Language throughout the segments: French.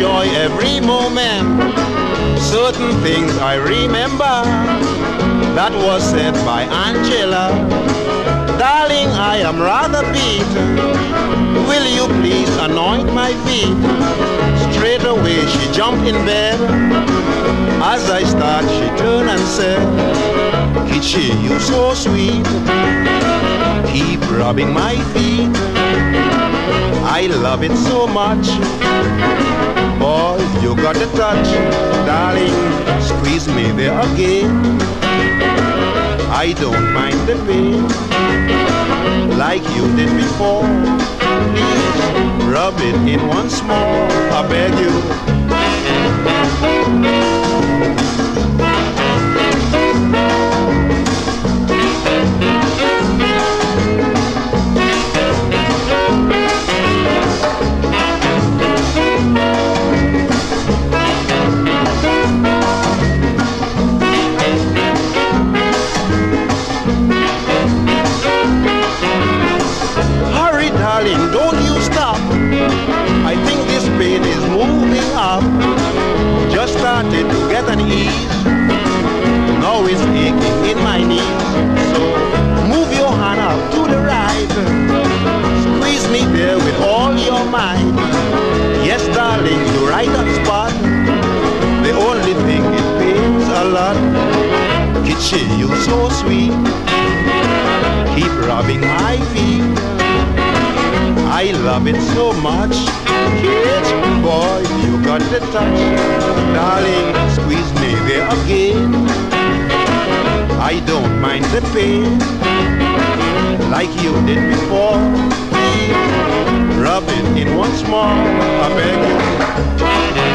enjoy every moment. Certain things I remember that was said by Angela. Darling, I am rather beat. Will you please anoint my feet? Straight away she jumped in bed. As I start, she turned and said, Kitchi, you so sweet. Keep rubbing my feet. I love it so much. Boy, you got the touch. Darling, squeeze me there again. I don't mind the pain like you did before. Please rub it in once more, I beg you. Darling, don't you stop. I think this pain is moving up. Just started to get an ease. Now it's aching in my knees. So move your hand up to the right. Squeeze me there with all your might. Yes, darling, you're right on spot. The only thing it pains a lot. Kitchi, you so sweet. Keep rubbing my feet. I love it so much. Kids, boy, you got the touch. Darling, squeeze me there again. I don't mind the pain like you did before. Please rub it in once more, I beg you.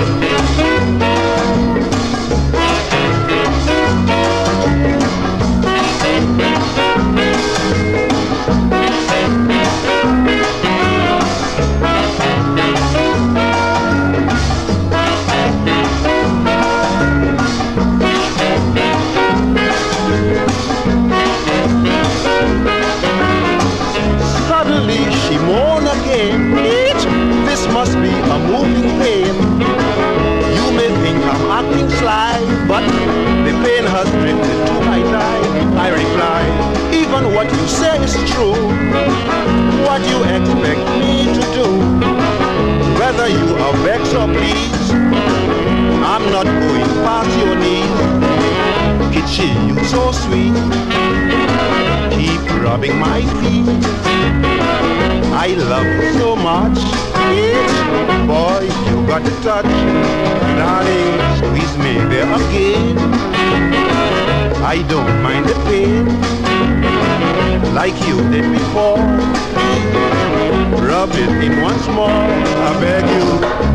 This must be a moving pain. You may think I'm acting sly, but the pain has drifted to my thigh. I reply, even what you say is true. What you expect me to do? Whether you are vexed or pleased, I'm not going past your knees. Kitchi, you so sweet. Keep rubbing my feet. I love you so much. Boy, you got the touch. Darling, squeeze me there again. I don't mind the pain like you did before. Rub it in once more, I beg you.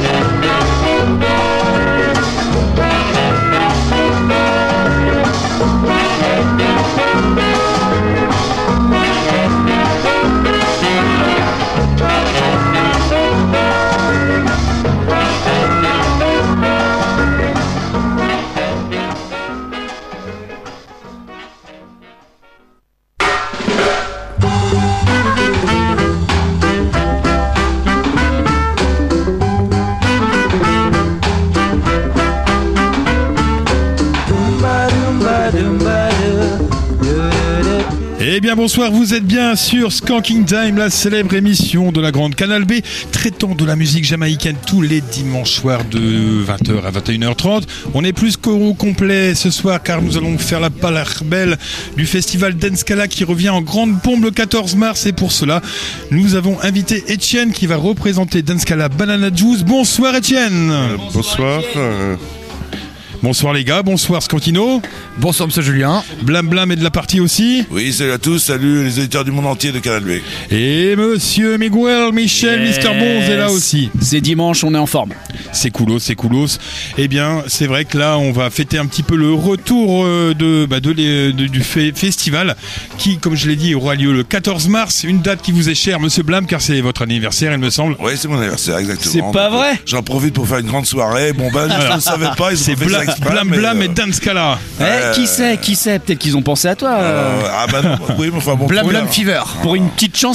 Eh bien bonsoir, vous êtes bien sur Skanking Time, la célèbre émission de la grande Canal B, traitant de la musique jamaïcaine tous les dimanches soirs de 20h à 21h30. On est plus qu'au complet ce soir car nous allons faire la part belle du festival Danskala qui revient en grande pompe le 14 mars et pour cela, nous avons invité Etienne qui va représenter Danskala Banana Juice. Bonsoir Etienne. Bonsoir. Bonsoir les gars, bonsoir Scantino. Bonsoir monsieur Julien. Blam Blam est de la partie aussi. Oui, salut à tous, salut les auditeurs du monde entier de Canal B. Et monsieur Miguel Michel, yes. Mr. Bonz est là aussi. C'est dimanche, on est en forme. C'est coolos, c'est coolos. Eh bien, c'est vrai que là, on va fêter un petit peu le retour du festival qui, comme je l'ai dit, aura lieu le 14 mars. Une date qui vous est chère, monsieur Blam, car c'est votre anniversaire, il me semble. Oui, c'est mon anniversaire, exactement. C'est pas vrai. J'en profite pour faire une grande soirée. Bon, ben, je ne le savais pas. Ils c'est Blam Blam et Danskala. Qui sait peut-être qu'ils ont pensé à toi. Ah bah non, oui, mais enfin bon. Blam Blam Fever. Pour une petite chanson.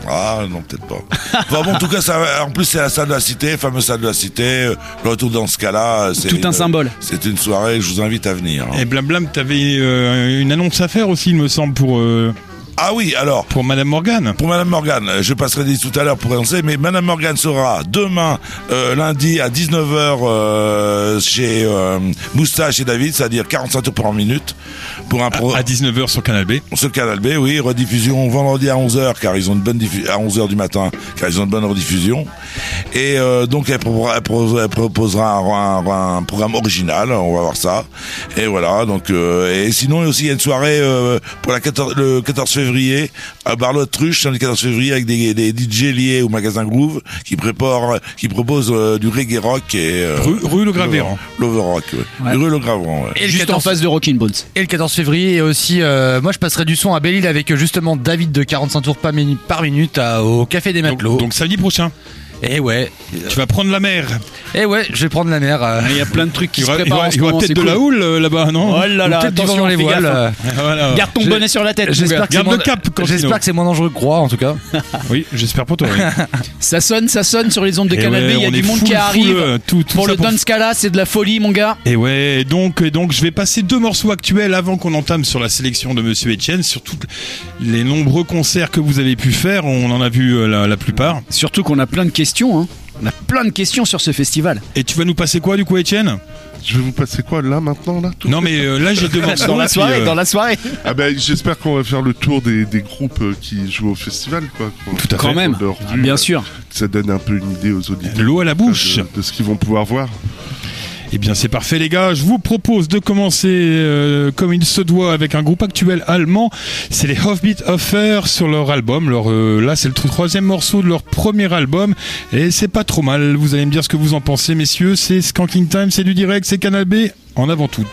Ah non, peut-être pas. Enfin bon, en tout cas, en plus c'est la salle de la Cité, la fameuse salle de la Cité. Le retour dans ce cas-là, c'est Tout un symbole. C'est une soirée, je vous invite à venir. Et Blablam, t'avais une annonce à faire aussi, il me semble, Ah oui, alors. pour Madame Morgane. Pour Madame Morgane, je passerai des tout à l'heure pour annoncer, mais Madame Morgane sera demain, lundi à 19h chez Moustache et David, c'est-à-dire 45 tours par minute pour un À 19h sur Canal B. sur Canal B, oui, rediffusion vendredi à 11h car ils ont une bonne à 11h du matin car ils ont une bonne rediffusion. Et donc elle proposera un programme original, on va voir ça. Et voilà, donc et sinon aussi il y a une soirée pour le 14 février à Bar-le-Truche, le 14 février avec des DJ liés au magasin Groove qui proposent du reggae rock et Rue Le Gravérand. l'overrock, ouais. Ouais. Rue Le Gravérand, ouais. Et juste en face de Rockin' Bones. Et le 14 février, et aussi, moi je passerai du son à Belle-Île avec justement David de 45 tours par minute au Café des Matelots. Donc samedi prochain, Et ouais, tu vas prendre la mer. je vais prendre la mer. Il y a plein de trucs qui Il y se aura, préparent en ce moment, peut-être c'est de cool. la houle là-bas, non? Oh là là, Peut-être du vent attention, dans les fais voiles. gaffe. Voilà. Garde ton bonnet sur la tête. J'espère mon que gars. Garde le cap, Cantino. J'espère que c'est moins dangereux que Groix en tout cas. Oui, j'espère pour toi. Oui. Ça sonne sur les ondes de Et Canal B. ouais, Il y a on du est monde full, qui arrive. tout Pour ça le Don Scala, c'est de la folie, mon gars. Et ouais, et donc je vais passer 2 morceaux actuels avant qu'on entame sur la sélection de Monsieur Etienne, sur tous les nombreux concerts que vous avez pu faire. On en a vu la plupart. Surtout qu'on a plein de questions. Hein. On a plein de questions sur ce festival. Et tu vas nous passer quoi du coup, Etienne? Je vais vous passer quoi là maintenant là tout Non mais là j'ai 2 morceaux. Dans la puis, soirée, dans la soirée. Ah ben j'espère qu'on va faire le tour des groupes qui jouent au festival quoi. Tout à Quand fait. même. Leur vue, Bien sûr. que ça donne un peu une idée aux auditeurs. L'eau à la bouche. De ce qu'ils vont pouvoir voir. Eh bien c'est parfait les gars, je vous propose de commencer comme il se doit avec un groupe actuel allemand, c'est les Offbeat Offer sur leur album, là c'est le 3e morceau de leur premier album et c'est pas trop mal, vous allez me dire ce que vous en pensez messieurs, c'est Skanking Time, c'est du direct, c'est Canal B, en avant tout.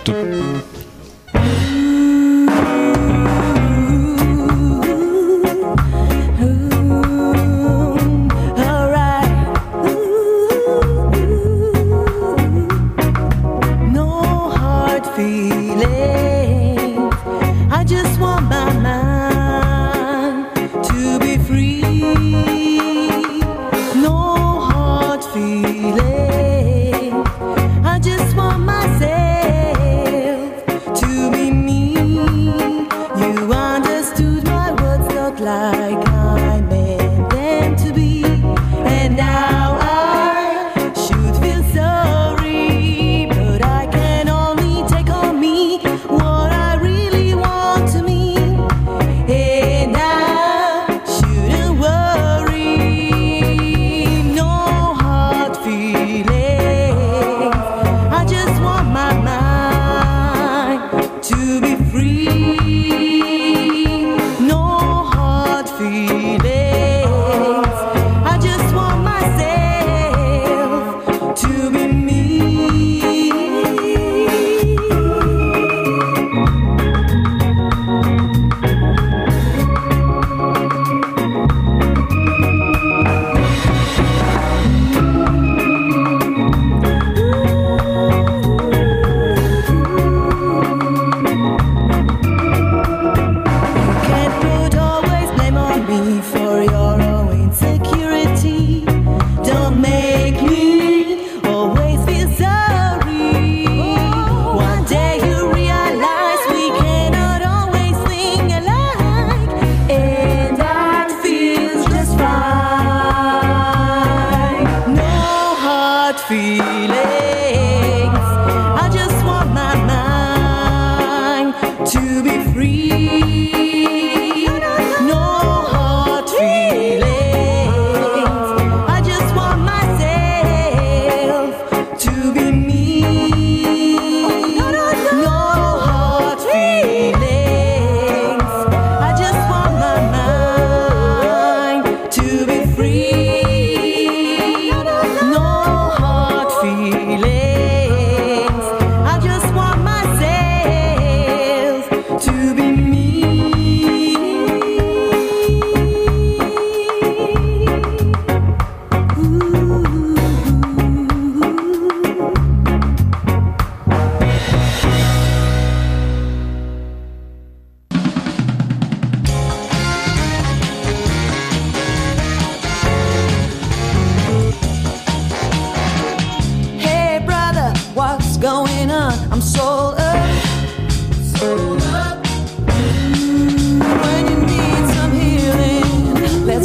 Free, no hard feelings.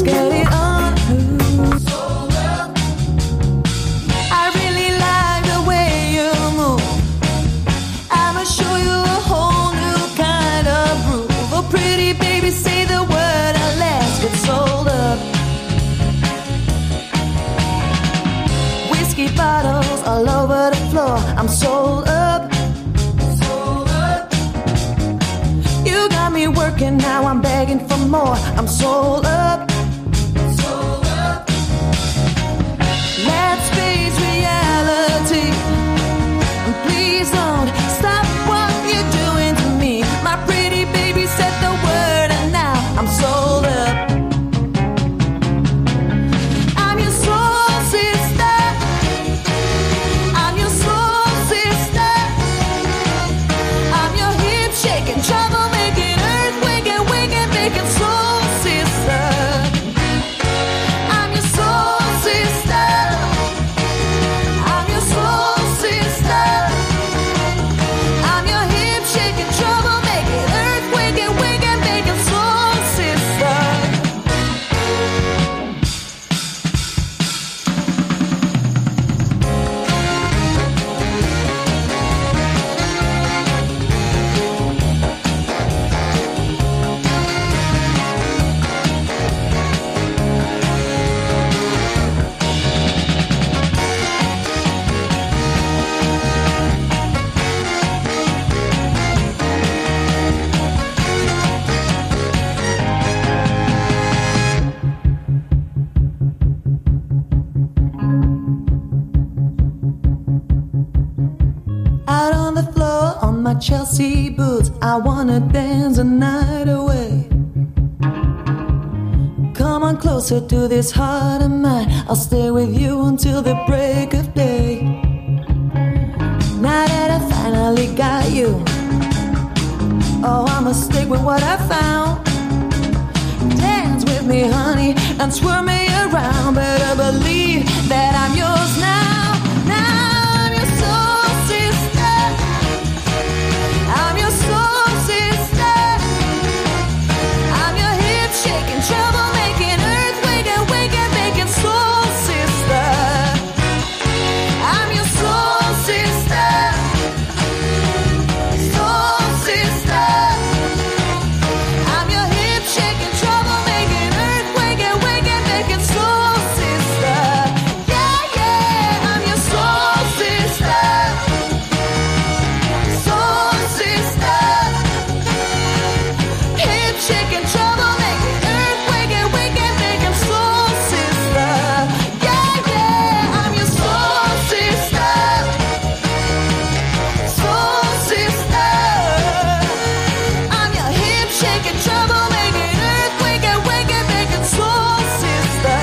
get it on. I really like the way you move. I'ma show you a whole new kind of groove. Oh, pretty baby, say the word and let's get sold up. Whiskey bottles all over the floor. I'm sold up. You got me working, now I'm begging for more. I'm sold up. Let's face reality. And please don't stop what you're doing to me. My pretty baby said the word and now I'm sold up. I'm your soul sister. I'm your soul sister. I'm your hip shaking, trouble making, earthquake and wicked making soul sister. I'm your soul sister. I'm your soul sister. I'm your hip shaking, trouble making, earthquake and wicked making soul sister. Out on the floor on my Chelsea boots, I wanna dance the night away. Come on closer to this heart of mine, I'll stay with you until the break of day. Now that I finally got you, oh, I'ma stick with what I found. Dance with me, honey, and swirl me around. Better believe that I'm yours now. Now I'm your soul sister. I'm your soul sister. I'm your hip shaking, trouble making, earthquake and wicked making soul sister. I'm your soul sister. Soul sister. I'm your hip shaking, trouble making, earthquake and wicked making soul sister. Yeah, yeah, I'm your soul sister. Soul sister. Hip shaking, trouble making, earthquake and wicked making soul sister. Yeah, yeah, I'm your soul sister. Soul sister. I'm your hip shaking, trouble making, earthquake and wicked making soul sister.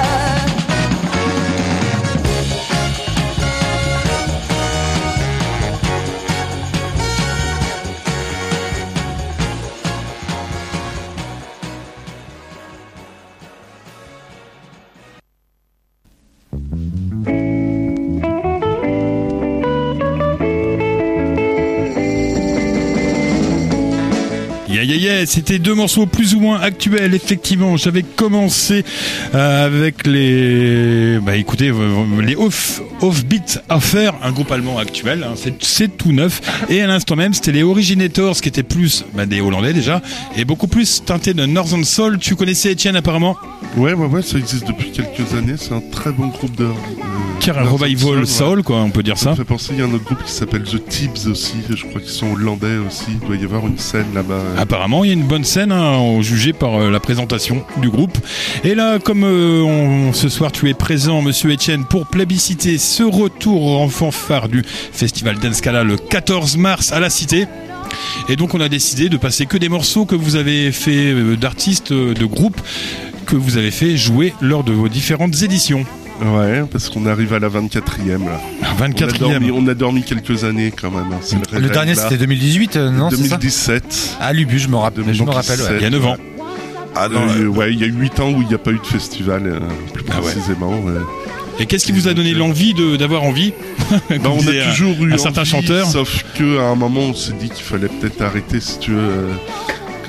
C'était deux morceaux plus ou moins actuels. Effectivement, j'avais commencé avec les, écoutez, les Offbeat Affair, un groupe allemand actuel. Hein, c'est tout neuf. Et à l'instant même, c'était les Originators, qui étaient plus des Hollandais déjà, et beaucoup plus teintés de Northern Soul. Tu connaissais Etienne apparemment? Ouais, ça existe depuis quelques années. C'est un très bon groupe de. Un revival soul, quoi, on peut dire ça. Ça me fait penser, il y a un autre groupe qui s'appelle The Tibbs aussi. Je crois qu'ils sont hollandais aussi. Il doit y avoir une scène là-bas. Apparemment, il y a une bonne scène, jugée par la présentation du groupe. Et là, comme ce soir tu es présent, monsieur Etienne, pour plébisciter ce retour en fanfare du Festival Dancecala le 14 mars à la Cité. Et donc on a décidé de passer que des morceaux que vous avez fait d'artistes, de groupes que vous avez fait jouer lors de vos différentes éditions. Ouais, parce qu'on arrive à la 24e là. 24e. On a dormi quelques années quand même. C'est le dernier c'était 2018, non? 2017. C'est ça ah, Lubu, je me rappelle. Ouais. Il y a 9 ans. Ah non, il y a 8 ans où il n'y a pas eu de festival, plus précisément. Ouais. Et qu'est-ce qui vous a donné l'envie d'avoir envie? On a toujours eu un certain chanteur. Sauf qu'à un moment on s'est dit qu'il fallait peut-être arrêter, si tu veux.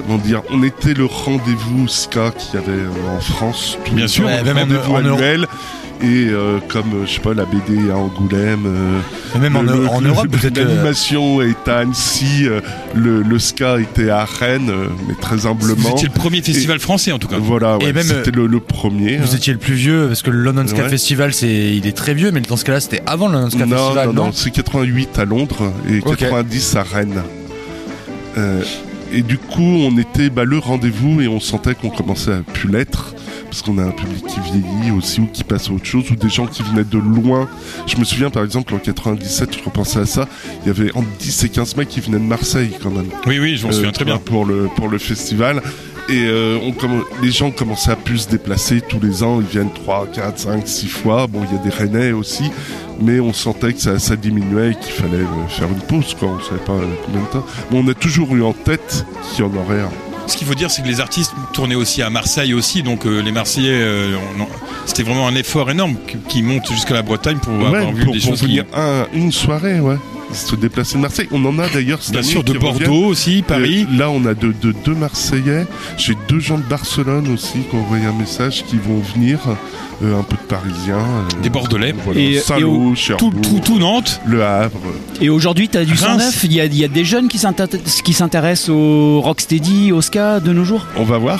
comment dire, on était le rendez-vous ska qu'il y avait en France. Bien sûr, Ouais, même rendez-vous en annuel. Et comme, je sais pas, la BD à Angoulême, Même en Europe, vous êtes. l'animation était à Annecy, le ska était à Rennes, mais très humblement. Vous étiez le premier festival français en tout cas. Voilà, ouais, Et même, c'était le premier. Vous étiez le plus vieux parce que le London Ska Ouais. Festival il est très vieux, mais dans ce cas-là c'était avant le London Ska Festival. Non, c'est 88 à Londres et Ok. 90 à Rennes. Et du coup, on était le rendez-vous et on sentait qu'on commençait à plus l'être. Parce qu'on a un public qui vieillit aussi ou qui passe à autre chose, ou des gens qui venaient de loin. Je me souviens par exemple en 97, je repensais à ça, il y avait entre 10 et 15 mecs qui venaient de Marseille quand même. Oui, je m'en souviens très bien. Pour le festival. Et les gens commençaient à plus se déplacer tous les ans, ils viennent 3, 4, 5, 6 fois. Bon, il y a des Rennais aussi, mais on sentait que ça diminuait et qu'il fallait faire une pause, quoi. On savait pas combien de temps. Mais on a toujours eu en tête qu'il y en aurait un. Ce qu'il faut dire, c'est que les artistes tournaient aussi à Marseille aussi, donc les Marseillais, c'était vraiment un effort énorme qui monte jusqu'à la Bretagne pour avoir vu des choses venir une soirée, ouais. Se déplacer de Marseille. On en a d'ailleurs cette bien année sûr, de qui Bordeaux reviennent. aussi, Paris. Là, on a deux Marseillais. J'ai 2 gens de Barcelone aussi qui ont envoyé un message qui vont venir. Un peu de Parisiens. Des Bordelais. Voilà. Et Saint-Lô, Cherbourg, Tout Nantes. Le Havre. Et aujourd'hui, t'as du Reims. 109. Il y a des jeunes qui s'intéressent au rocksteady, au ska de nos jours. On va voir.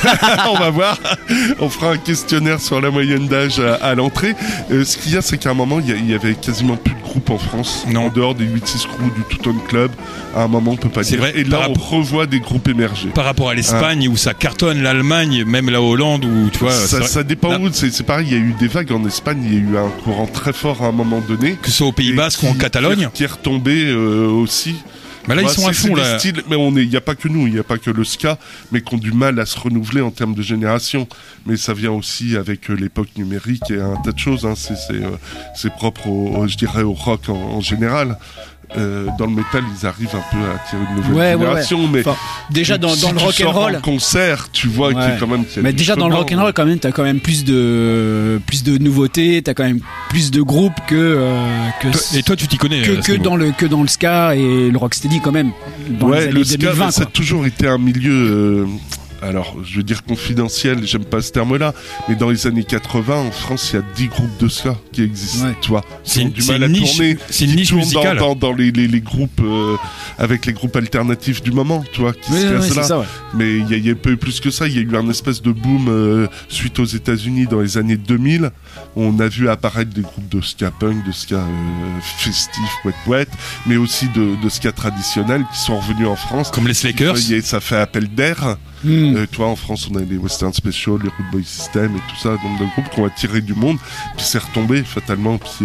On va voir. On fera un questionnaire sur la moyenne d'âge à l'entrée. Ce qu'il y a, c'est qu'à un moment, il y avait quasiment plus de groupes en France. Non. En dehors des 8-6 crews du Touton Club. À un moment, on peut pas C'est dire. vrai, Et là, par on revoit des groupes émerger. Par rapport à l'Espagne où ça cartonne, l'Allemagne, même la Hollande où tu vois. Ça dépend là, où. C'est pareil, il y a eu des vagues en Espagne. Il y a eu un courant très fort à un moment donné. que ce soit au Pays Et Basque ou en Catalogne. qui est retombé aussi. Mais là, ils Ouais, sont à c'est fond des là. styles, mais il n'y a pas que nous, il n'y a pas que le ska, mais qui ont du mal à se renouveler en termes de génération. Mais ça vient aussi avec l'époque numérique et un tas de choses. Hein. C'est propre je dirais au rock en général. Dans le métal, ils arrivent un peu à attirer une nouvelle génération. Mais Enfin, déjà dans si le tu rock and sors roll. en concert, tu vois qu'il y a quand même. qu'il y a Mais du déjà dans le chemin. rock and roll, quand même, t'as quand même plus de nouveautés. T'as quand même plus de groupes que Et toi, tu t'y connais. à ce que niveau. dans le ska et le rocksteady quand même. Dans les Ouais, années le ska, 2020, ça a quoi. toujours été un milieu. Alors, je veux dire confidentiel, j'aime pas ce terme-là, mais dans les années 80, en France, il y a 10 groupes de ska qui existent, Ouais. tu vois. C'est Qui ont une- du c'est mal une à niche- tourner. c'est une qui niche tournent musicale. dans les groupes, avec les groupes alternatifs du moment, tu vois, qui Ouais, se ouais, cassent c'est là. ça, ouais. Mais il y a pas eu plus que ça. Il y a eu un espèce de boom suite aux États-Unis dans les années 2000. On a vu apparaître des groupes de ska punk, de ska festif, wet, mais aussi de ska traditionnel qui sont revenus en France. Comme les Slakers. Ça fait appel d'air. Hmm. Tu vois, en France, on a les Western Special, les Root Boy System et tout ça, donc de groupes qui ont attiré du monde, puis c'est retombé fatalement. Puis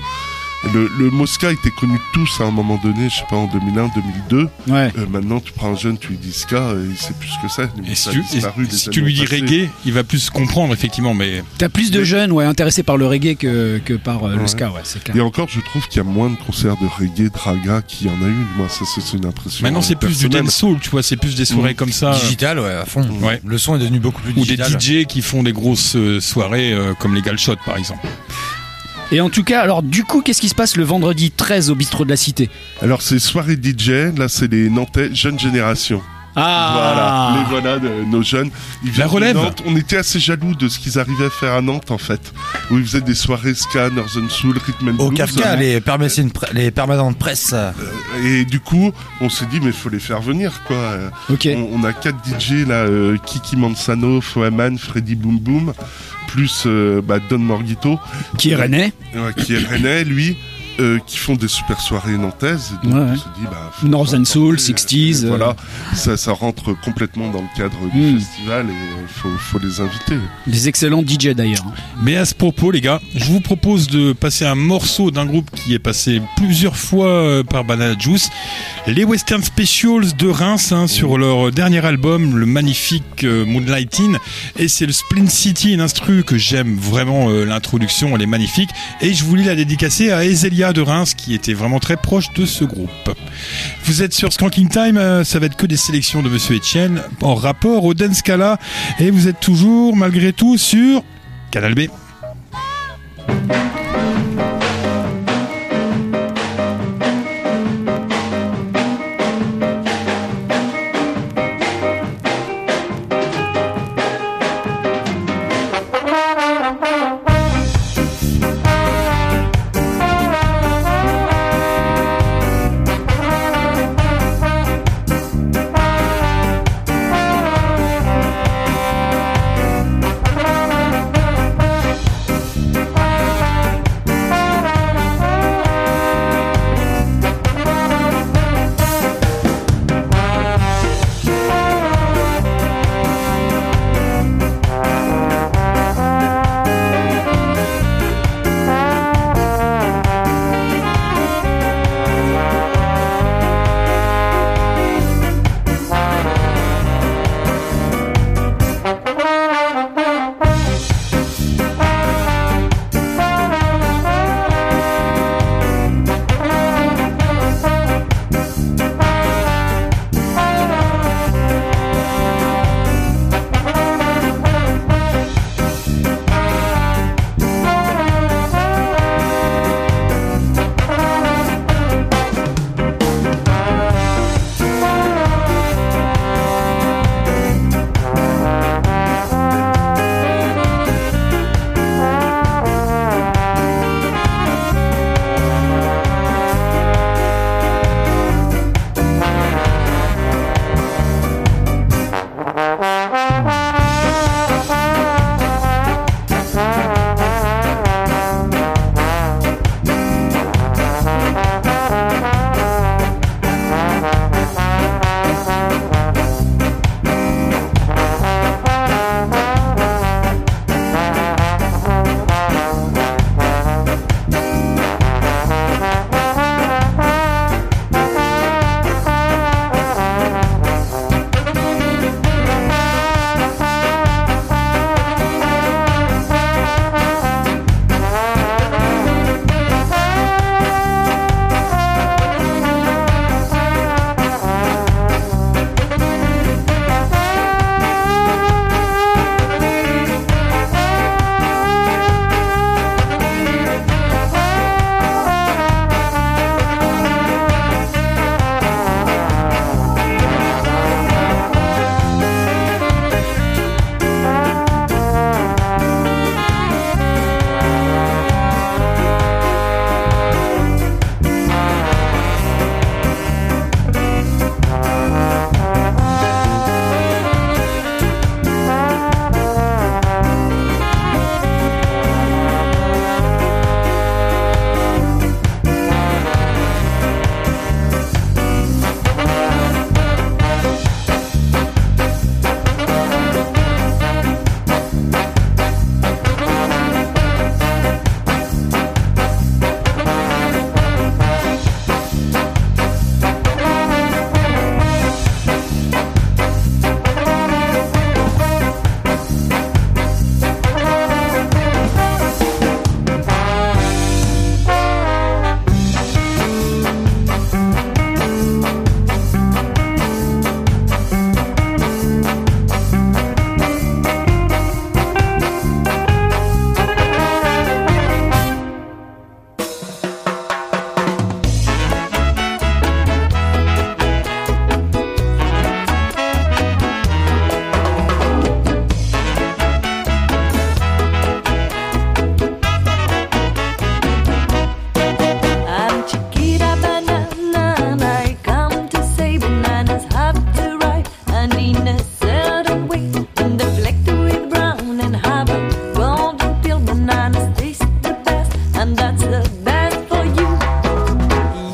le Mosca était connu de tous à un moment donné, je sais pas, en 2001, 2002. Ouais. Maintenant, tu prends un jeune, tu lui dis ska, il sait plus ce que c'est. Et Ça si a tu, disparu et des si tu années lui dis passées. reggae, il va plus comprendre effectivement, mais T'as plus de jeunes intéressés par le reggae que par le Ouais. ska, ouais, c'est clair. Et encore, je trouve qu'il y a moins de concerts de reggae, de raga qu'il y en a eu. Moi, ça, c'est une impression. maintenant c'est plus du personnelle. dancehall, tu vois, c'est plus des soirées comme ça. Digital, ouais, à fond. Ouais. Le son est devenu beaucoup plus Ou des digital. DJ qui font des grosses soirées comme les Galshots par exemple. Et en tout cas, alors du coup, qu'est-ce qui se passe le vendredi 13 au bistrot de la Cité? Alors, c'est soirée DJ. Là, c'est les Nantais, jeune génération. Voilà, les voilà de nos jeunes. Ils viennent de relève. Nantes. On était assez jaloux de ce qu'ils arrivaient à faire à Nantes, en fait. Où ils faisaient des soirées ska, Northern Soul, Rhythm and Au Blues. Kafka, les permanents de presse. Et du coup, on s'est dit, mais il faut les faire venir, quoi. Ok. On a 4 DJ, là, Kiki Mansano, Foeman, Freddy Boom Boom, plus Don Morgito, Qui est rennais? qui est rennais, lui. Qui font des super soirées nantaises. Donc Ouais. on se dit, faut Northern Soul, porter, 60s. Voilà, ça rentre complètement dans le cadre du Mm. festival et faut les inviter. Des excellents DJ d'ailleurs. Mais à ce propos, les gars, je vous propose de passer un morceau d'un groupe qui est passé plusieurs fois par Banana Juice, les Western Specials de Reims, sur leur dernier album, le magnifique Moonlighting, et c'est le Splint City, une instru que j'aime vraiment, l'introduction, elle est magnifique, et je voulais la dédicacer à Ezelia de Reims, qui était vraiment très proche de ce groupe. Vous êtes sur Skanking Time, ça va être que des sélections de Monsieur Etienne en rapport au Dance Scala, et vous êtes toujours, malgré tout, sur Canal B.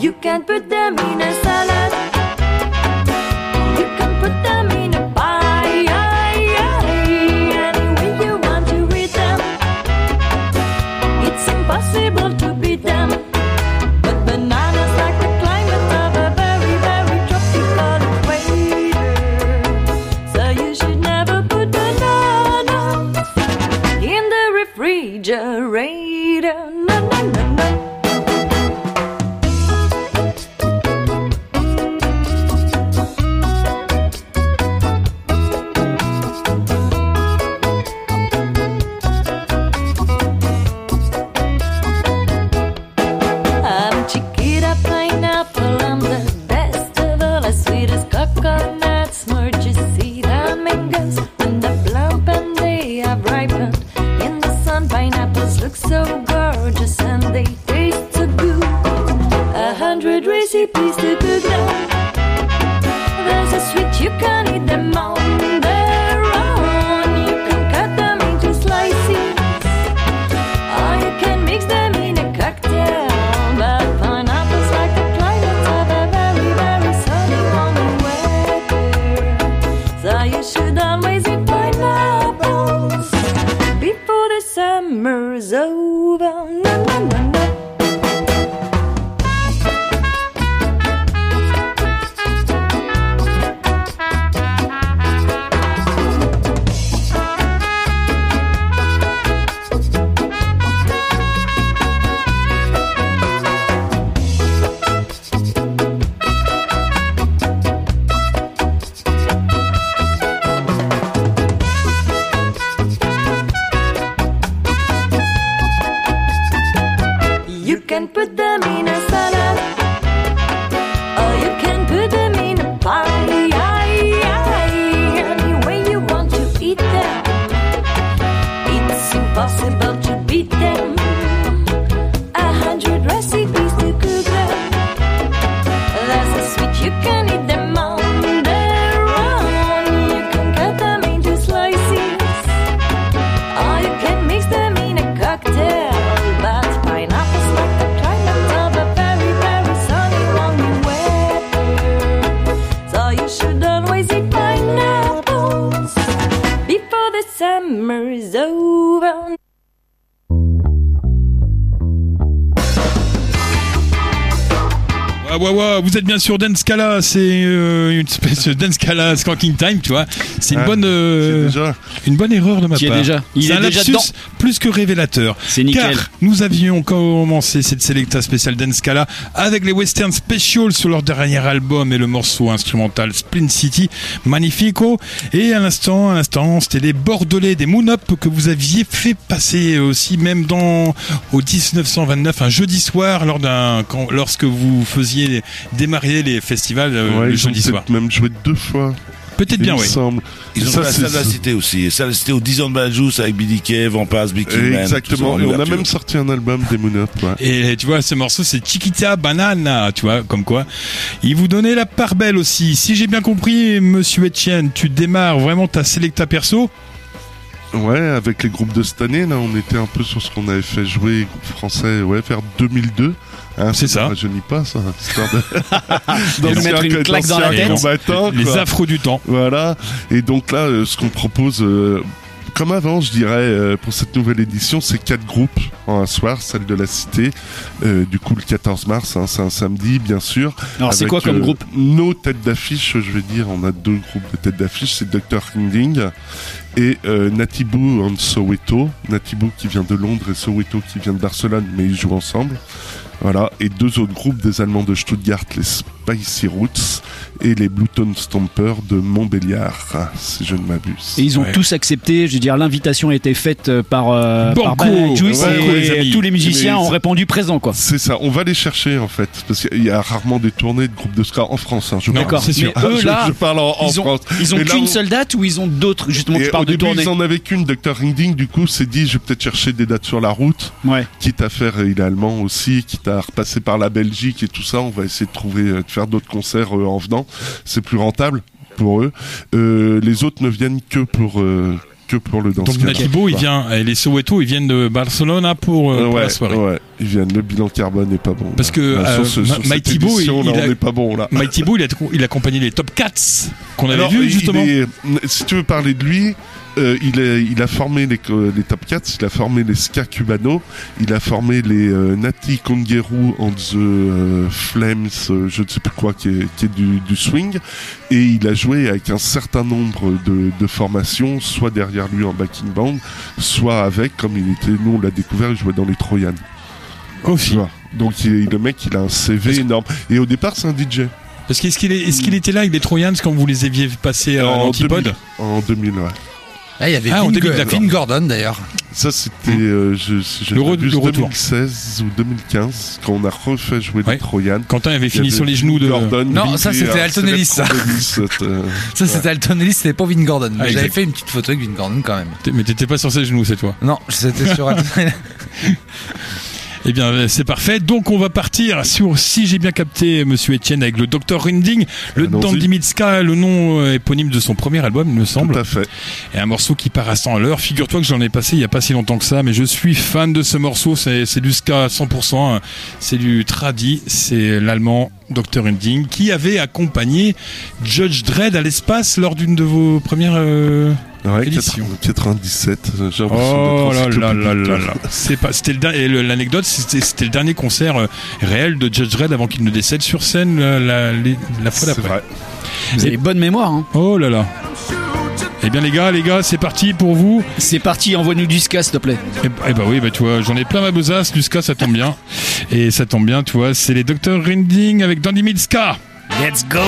You can put them in a salad. You can put them in a pie. Any way you want to eat them. It's impossible to beat them. But bananas like the climate of a very, very tropical equator. So you should never put bananas in the refrigerator. No, no, no, no. I'm Chiquita pineapple, I'm the best of all, as sweet as coconuts, merges, seed, mangoes. When the plump and they have ripened in the sun, pineapples look so gorgeous and they taste so good. 100 recipes to cook them. There's a sweet, you can eat them on their own. You can cut them into slices, or you can mix them in a cocktail. But pineapples like the climate of a very, very sunny warm weather. So you should always eat pineapples before the summer's over. No, no, no, no. You can put them in a salad, or you can put them in a pie. Any way you want to eat them, it's impossible to beat them. 100 recipes to cook them. There's a sweet, you can eat them on their own. You can cut them into slices, or you can mix them in a cocktail. But pineapples like the climate of a very, very sunny, warm weather. So you should always eat pineapples before the summer is over. Ouais, vous êtes bien sûr Dance Scala, c'est une espèce de Dance Scala Skanking Time, tu vois. C'est une bonne une bonne erreur de ma Qui est part. déjà. Il C'est est un déjà lapsus dedans. plus que révélateur. C'est nickel. Car nous avions commencé cette Selecta spéciale Dance Scala avec les Western Specials sur leur dernier album et le morceau instrumental Splint City, Magnifico. Et à l'instant, c'était les Bordelais des Moon Up que vous aviez fait passer aussi, même au 1929, un jeudi soir, lorsque vous faisiez démarrer les festivals le jeudi soir. Même joué 2 fois. Peut-être bien, il me oui. semble. Ils ont Ça, fait la c'est- salle de la cité aussi. Ça, c'était aux 10 ans de Beetlejuice avec Billy Kay, Vampaz, Big King Man. Exactement. tout ça, Et on a l'ouverture. même sorti un album des Moon Up. Ouais. Et tu vois, ce morceau, c'est Chiquita Banana, tu vois, comme quoi. Il vous donnait la part belle aussi. Si j'ai bien compris, monsieur Etienne, tu démarres vraiment ta Selecta perso. Ouais, avec les groupes de cette année, là, on était un peu sur ce qu'on avait fait jouer, groupe français, vers 2002. Hein, C'est ça. Ne rajeunit pas, ça. Histoire de De mettre une claque dans la tête. combattants, Les quoi. afros du temps. Voilà. Et donc là, ce qu'on propose, comme avant, je dirais, pour cette nouvelle édition, c'est 4 groupes en un soir, celle de la Cité. Du coup, le 14 mars, hein, c'est un samedi, bien sûr. Alors, c'est Avec, quoi comme groupe? Nos têtes d'affiche, je vais dire, on a 2 groupes de têtes d'affiche, c'est Dr. Hinding et Natibu and Soweto. Natibu qui vient de Londres et Soweto qui vient de Barcelone, mais ils jouent ensemble. Voilà, et 2 autres groupes des Allemands de Stuttgart, les Spicy Roots et les Bluetone Stompers de Montbéliard, si je ne m'abuse. Et ils ont Ouais. tous accepté. Je veux dire, l'invitation a été faite par Banco. Banana Juice Banco, les et amis. tous les musiciens Mais ont répondu présent, quoi. C'est ça, on va les chercher en fait, parce qu'il y a rarement des tournées de groupes de ska en France. Hein, je parle. D'accord, c'est sûr. Mais eux, là, je parle en ils ont, France. ils ont Mais là, qu'une on- seule date ou ils ont d'autres, justement, Et tu au parles de début, tournée. ils en avaient qu'une, Dr. Hinding, du coup, s'est dit, je vais peut-être chercher des dates sur la route, Ouais. quitte à faire, il est allemand aussi, quitte à repasser par la Belgique et tout ça, on va essayer de trouver, de faire d'autres concerts en venant, c'est plus rentable pour eux. Les autres ne viennent que pour que pour le dance Donc club. Natibo, il vient, et les Soweto, ils viennent de Barcelone pour la soirée. Ouais, ils viennent. Le bilan carbone n'est pas bon. Parce que Mighty Bo, on n'est pas bon là. Mighty Bo, il accompagnait les Top Cats qu'on avait vus justement. Si tu veux parler de lui, il a formé les Top Cats, il a formé les Ska Cubano, il a formé les Nati Congueru and the Flames, je ne sais plus quoi, qui est du swing, et il a joué avec un certain nombre de formations, soit derrière lui en backing band, soit avec, comme nous on l'a découvert, il jouait dans les Troyans. Aussi. Donc le mec, il a un CV énorme. Et au départ, c'est un DJ. Parce qu'est-ce qu'il était là avec les Troyans quand vous les aviez passés en Antipode En 2000, ouais. Ah, il y avait Vin Gordon d'ailleurs. Ça c'était le retour 2016 ou 2015 quand on a refait jouer les Troyans. Quentin avait fini sur les genoux de Gordon. Non, ça c'était Alton Ellis. Ça c'était Alton Ellis, c'était pas Vin Gordon. Ah, j'avais fait une petite photo avec Vin Gordon quand même. Mais t'étais pas sur ses genoux, c'est toi. Non, c'était sur Alton Ellis. Eh bien, c'est parfait. Donc, on va partir sur, si j'ai bien capté, monsieur Etienne, avec le Dr. Rinding, le Dandy Mitska, le nom éponyme de son premier album, il me semble. Tout à fait. Et un morceau qui part à 100 à l'heure. Figure-toi que j'en ai passé il y a pas si longtemps que ça, mais je suis fan de ce morceau. C'est du ska à 100%. C'est du tradi. C'est l'allemand Dr. Rinding qui avait accompagné Judge Dredd à l'espace lors d'une de vos premières éditions. 97. Oh là là là là là. L'anecdote, c'était le dernier concert réel de Judge Dredd avant qu'il ne décède sur scène la fois d'après. Vrai. Vous avez bonne mémoire, hein. Oh là là. Eh bien les gars, c'est parti pour vous. C'est parti, envoie-nous du ska s'il te plaît. Eh bah oui, tu vois, j'en ai plein ma besace, du ska ça tombe bien. Et ça tombe bien, tu vois, c'est les Dr. Rinding avec Dandy Mitska. Let's go.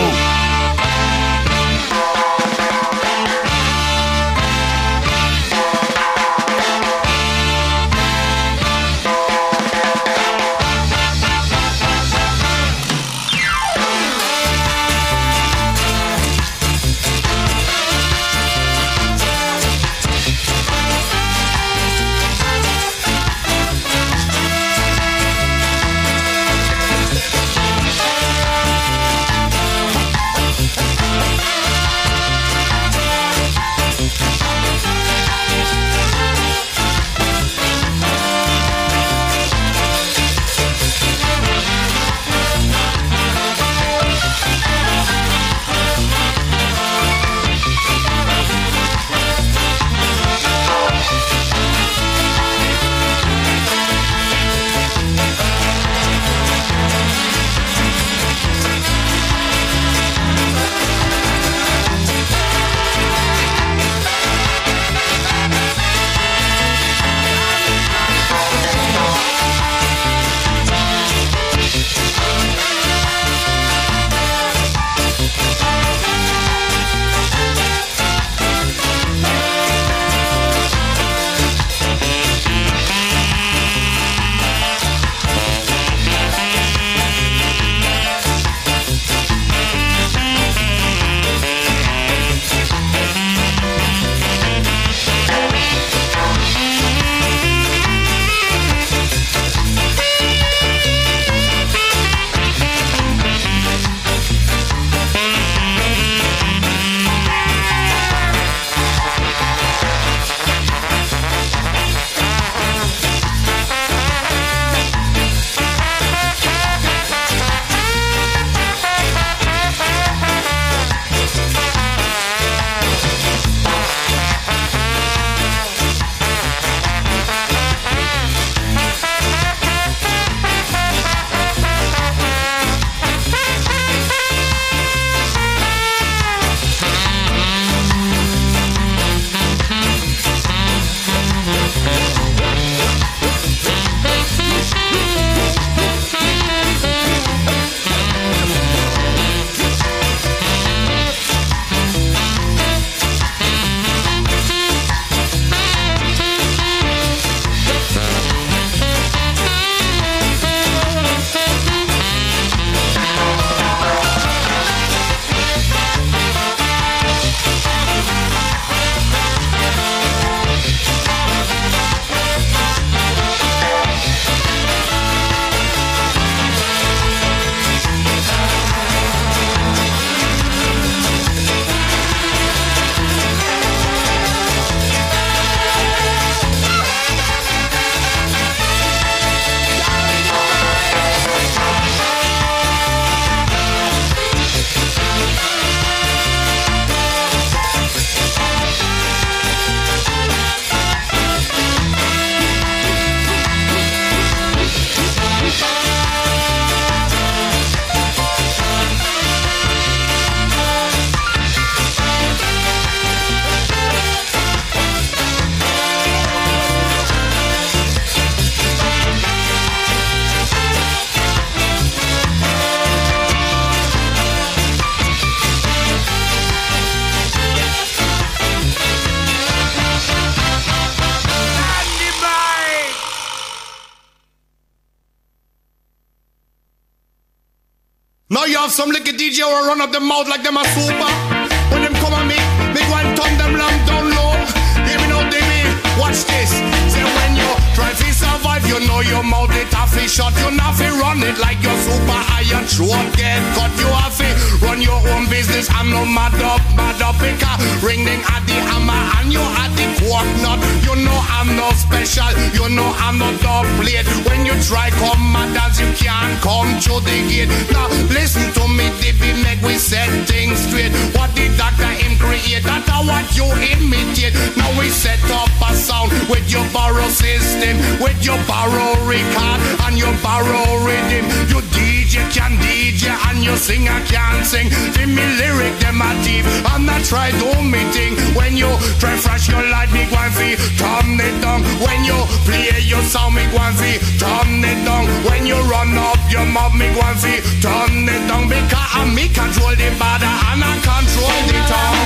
Now you have some little DJ who run up the mouth like them a super. When them come on me go and turn them lamp down low. Hear me now, Davey, watch this. Say when you try to survive, you know your mouth it have to shut. You not fi run it like your super iron throat get cut. You have to run your own business. I'm no mad up picker. Ring ding at the hammer and you at the quark nut. You know I'm no special. You know I'm no dub plate. When you try come mad as you can't come through the gate. Now listen to me, Dippy, make we set things straight. What the doctor him create, that's what you imitate. Now we set up a sound with your borrow system, with your borrow record and your borrow rhythm. You DJ can DJ and your singer can sing. Give me lyric, them a deep. I'm not try do me thing. When you try flash your light, me go and feel turn it down. When you play your sound, me go and feel turn it down. When you run up your mouth, me go and feel turn it down. Because I me control the border and I control the town.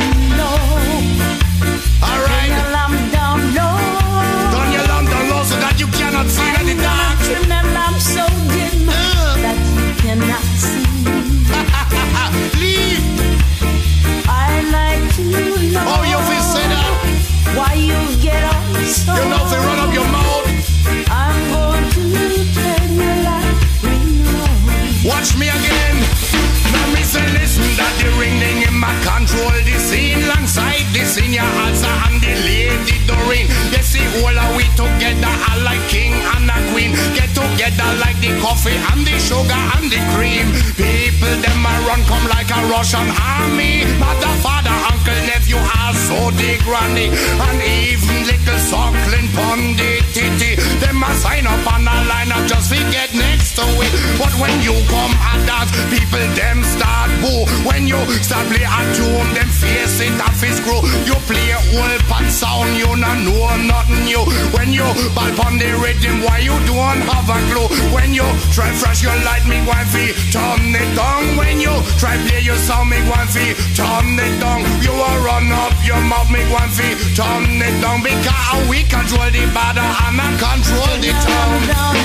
Alright. Turn your lamp down low. Turn your lamp down low so that you cannot see in the dark. Turn that lamp so dim that you cannot see. Leave. I like to know. Oh, you feel say that? Why you get on so? You know if you run up your mouth. I'm going to turn your light low. Watch me again. Now me say listen that the ring in my control the scene alongside the senior answer and the lady Doreen. They see all of we together are like king and a queen. Get together like the coffee and the sugar and the cream. People them a run come like a Russian army. Mother, father, uncle, nephew are so the granny. And even little suckling pondit titty. Them a sign up on a line up just to get next to it. But when you come and dance, people them start boo. When you start play a tune, them face it off his screw. You play old pan sound, you not know nothing new. When you ball on the rhythm, why you don't have a clue? When you try fresh your light, me go and feel turn it down. When you try play your sound, me go and feel turn it down. You a run up your mouth, me go and feel turn it down. Because we control the border and I control the town.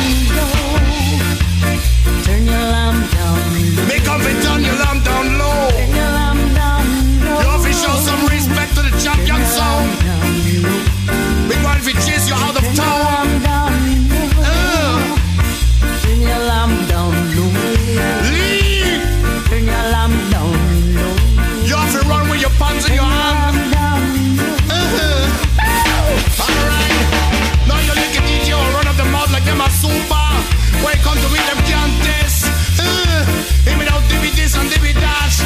Turn your lamp down low. Make up it, turn your lamp down low. Turn your lamp down low. You have to show some respect to the champion sound. We going to chase you out of town. Turn your lamp down low. Leave. Turn your lamp down low. You have to run with your pants in your hand. Alright. Now you look at DJ or run up the mouth like them a super. Welcome to me, them can't test. Even without DVDs and DVD dash.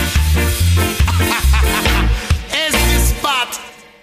It's the spot.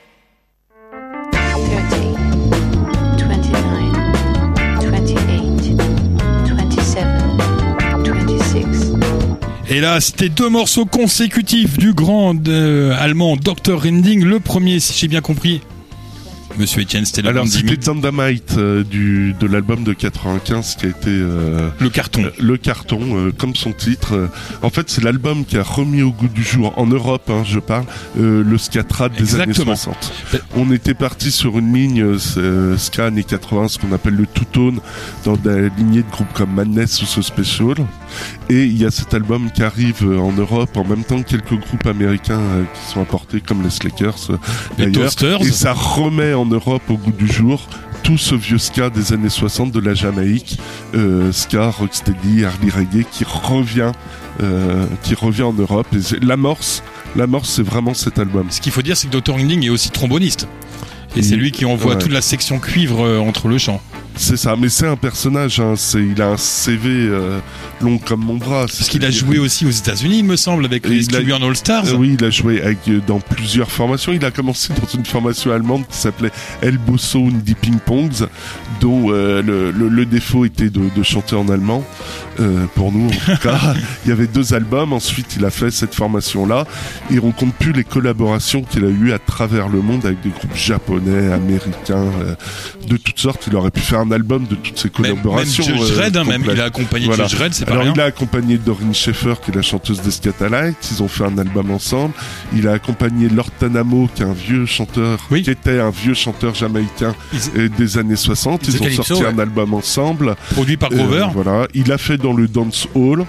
30, 29, 28, 27, 26. Et là, c'était deux morceaux consécutifs du grand allemand Dr. Rinding. Le premier, si j'ai bien compris, Monsieur Etienne, c'était alors c'était Dynamite de l'album de 95 qui a été le carton, comme son titre. En fait, c'est l'album qui a remis au goût du jour en Europe, hein, je parle, le ska trad des années 60. On était parti sur une ligne ska années 80, ce qu'on appelle le two-tone, dans des lignées de groupes comme Madness ou So Special. Et il y a cet album qui arrive en Europe en même temps que quelques groupes américains qui sont apportés comme les Slakers, les Toasters. Et ça remet en Europe au goût du jour tout ce vieux ska des années 60 de la Jamaïque, ska, rocksteady, early reggae qui revient en Europe. Et l'amorce c'est vraiment cet album. Ce qu'il faut dire, c'est que Dr. Rinding est aussi tromboniste. Et c'est lui qui envoie toute la section cuivre entre le chant. C'est ça, mais c'est un personnage, hein, il a un CV long comme mon bras. Parce qu'il a joué aussi aux États-Unis, il me semble, avec les Styrian All Stars. Oui, il a joué dans plusieurs formations. Il a commencé dans une formation allemande qui s'appelait El Bosso und die Ping-Pongs, dont le défaut était de chanter en allemand. Pour nous, en tout cas, il y avait 2 albums. Ensuite, il a fait cette formation-là. Et on compte plus les collaborations qu'il a eues à travers le monde avec des groupes japonais, américains, de toutes sortes. Il aurait pu faire un album de toutes ces collaborations. Même Judge Red, même il a accompagné Judge Red, c'est pas rien. Alors il a accompagné Doreen Schaeffer, qui est la chanteuse des Scatalites. Ils ont fait un album ensemble. Il a accompagné Lord Tanamo, qui est un vieux chanteur, qui était un vieux chanteur jamaïcain des années 60. Ils ont sorti un album ensemble. Produit par Grover. Voilà. Il a fait dans le dance hall.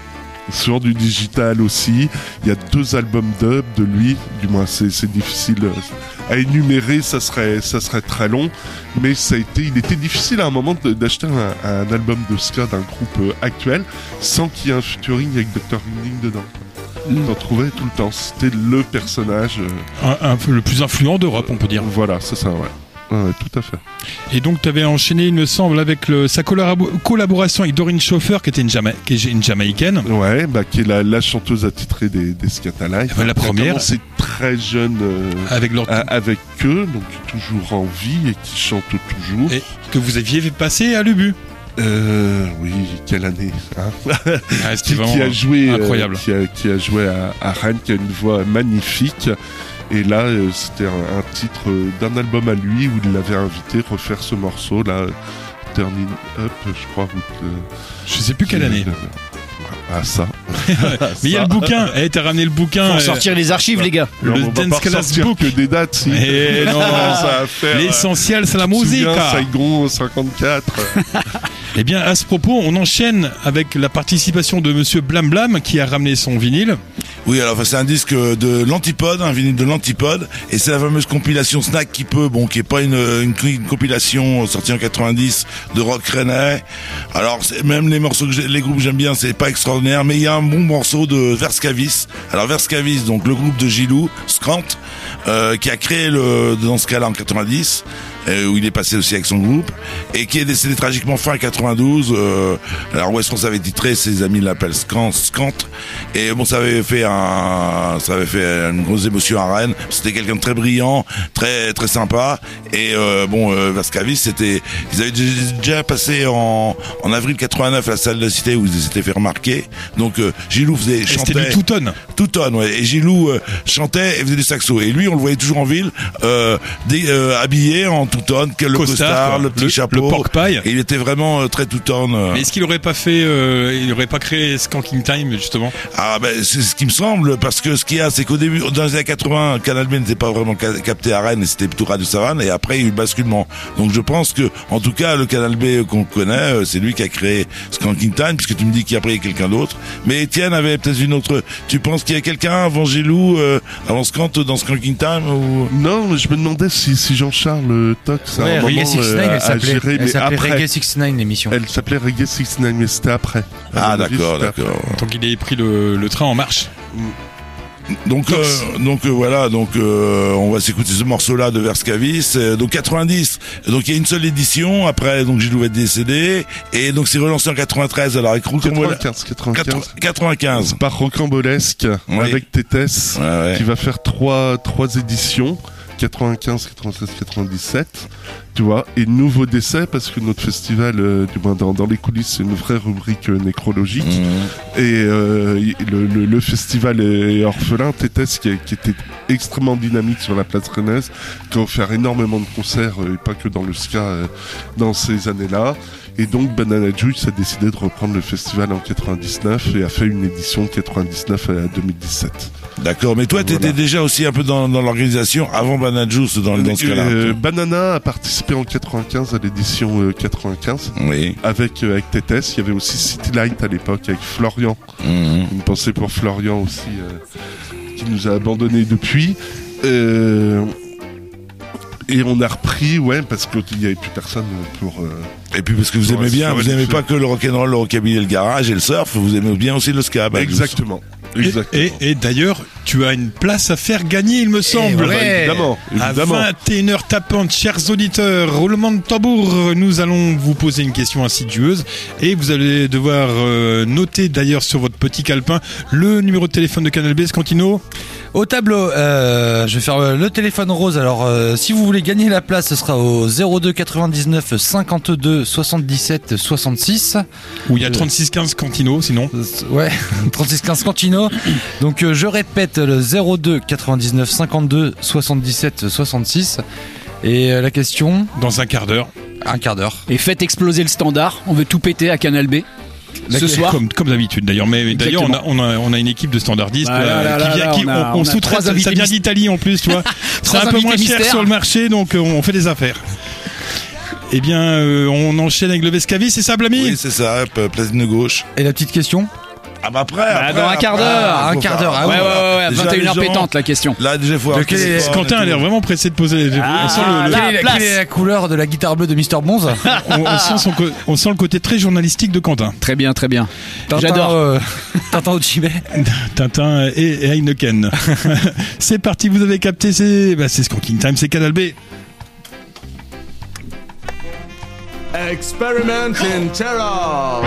sur du digital aussi. Il y a 2 albums dub de lui, du moins c'est difficile à énumérer, ça serait très long, mais il était difficile à un moment d'acheter un album de ska d'un groupe actuel sans qu'il y ait un featuring avec Dr. Winding dedans. T'en trouvais tout le temps, c'était le personnage un peu le plus influent d'Europe, on peut dire. Voilà, c'est ça, ouais. Ouais, tout à fait. Et donc tu avais enchaîné, il me semble, avec sa collaboration avec Doreen Schoeffer, qui est une Jamaïcaine. Ouais, qui est la chanteuse attitrée des Skata Live. La première. C'est très jeune avec eux, donc toujours en vie et qui chante toujours. Et que vous aviez passé à l'Ubu. Oui, quelle année c'était vraiment qui a joué, incroyable. Qui a joué à Rennes, qui a une voix magnifique. Et là, c'était un titre d'un album à lui où il l'avait invité refaire ce morceau là, Turning Up, je crois. Je sais plus quelle année. Ah ça. Mais il y a le bouquin. T'as ramené le bouquin. Faut sortir les archives, les gars. Le Dance Class Book. Que des dates. Si. Et non, ça faire, l'essentiel, c'est la musique. Saigon 54. Eh bien, à ce propos, on enchaîne avec la participation de Monsieur Blam Blam qui a ramené son vinyle. Oui, alors c'est un disque de l'Antipode, un vinyle de l'Antipode, et c'est la fameuse compilation Snack qui peut, qui est pas une compilation sortie en 90 de rock rennais. Alors même les morceaux les groupes que j'aime bien, c'est pas extraordinaire, mais il y a un bon morceau de Verskavis. Alors Verskavis, donc le groupe de Gilou, Skant, qui a créé dans ce cas-là en 90. Où il est passé aussi avec son groupe et qui est décédé tragiquement fin 92. Alors où est-ce qu'on s'avait titré, ses amis l'appellent Skant, et ça avait fait une grosse émotion à Rennes. C'était quelqu'un de très brillant, très très sympa, et Verskavis, ils avaient déjà passé en avril 89 à la salle de la Cité où ils s'étaient fait remarquer. Donc Gilou chantait. C'était du Touton, ouais. Et Gilou chantait et faisait du saxo, et lui on le voyait toujours en ville habillé en Touton, le costard, le petit chapeau, le pork pie. Et il était vraiment très Touton. Mais est-ce qu'il aurait pas créé Skanking Time justement? C'est ce qui me semble, parce que ce qu'il y a, c'est qu'au début, dans les années 80, Canal B n'était pas vraiment capté à Rennes, et c'était plutôt Radio Savane, et après il y a eu le basculement. Donc je pense que, en tout cas, le Canal B qu'on connaît, c'est lui qui a créé Skanking Time, puisque tu me dis qu'il y a pris quelqu'un d'autre. Mais Étienne avait peut-être une autre. Tu penses qu'il y a quelqu'un avant Gilou, avant Skant, dans Skanking Time ou... Non, mais je me demandais si Jean-Charles Tox a un moment elle s'appelait Reggae 69 l'émission. Elle s'appelait Reggae 69, mais c'était après. Ah d'accord. Donc il a pris le train en marche. Donc voilà, on va s'écouter ce morceau-là de Verskavis. Donc 90. Donc il y a une seule édition. Après, donc Gilou va être décédé, et donc c'est relancé en 93. Alors avec 95. Par Rocambolesque, oui. Avec Tétès, qui va faire trois éditions. 95, 96, 97, tu vois, et nouveau décès, parce que notre festival, du moins dans les coulisses, c'est une vraie rubrique nécrologique, et le festival est orphelin. Tétès qui était extrêmement dynamique sur la place rennaise, qui a offert énormément de concerts, et pas que dans le ska, dans ces années-là. Et donc Banana Juice a décidé de reprendre le festival en 99 et a fait une édition de 99 à 2017. D'accord, mais toi t'étais déjà aussi un peu dans l'organisation avant Banana Juice dans ce cas-là. Banana a participé en 95 à l'édition 95, oui. avec Tétès. Il y avait aussi City Light à l'époque avec Florian. Une pensée pour Florian aussi, qui nous a abandonnés depuis. Et on a repris, parce qu'il n'y avait plus personne pour... Et puis parce que vous aimez bien, vous n'aimez pas que le rock'n'roll, le rockabilly, le garage et le surf, vous aimez bien aussi le ska. Exactement. Et d'ailleurs, tu as une place à faire gagner, il me semble. Évidemment. À 21h tapante, chers auditeurs, roulement de tambour, nous allons vous poser une question insidieuse, et vous allez devoir noter d'ailleurs sur votre petit calepin le numéro de téléphone de Canal B. Scantino. Au tableau, je vais faire le téléphone rose. Alors, si vous voulez gagner la place, ce sera au 02 99 52 77 66. Où il y a 36 15 Scantino, sinon. 36 15 Scantino. Donc, je répète, le 02 99 52 77 66. Et la question. Dans un quart d'heure. Un quart d'heure. Et faites exploser le standard. On veut tout péter à Canal B. Ce soir, comme d'habitude d'ailleurs, mais d'ailleurs on a une équipe de standardistes on sous-traite, ça vient d'Italie en plus, tu vois. C'est un peu moins cher sur le marché, donc on fait des affaires. Eh bien, on enchaîne avec le Vescavis, c'est ça, Blamy? Oui, c'est ça, platine de gauche. Et la petite question? Ah bah après, dans un quart d'heure. Un quart d'heure. Ah Ouais, ouais, Déjà, 21h les gens- pétante la question. Là, déjà, faut avoir quel est- téléphone Quentin a et l'air tout. vraiment pressé de poser les. Ah, on sent le- là. Quelle est la couleur de la guitare bleue de Mr. Bonze? on sent le côté très journalistique de Quentin. Très bien, très bien. Tintin, J'adore. Tintin au Chibet. Tintin et Heineken. C'est parti, vous avez capté, c'est Skanking Time, c'est Canal B. Experiment in Terror.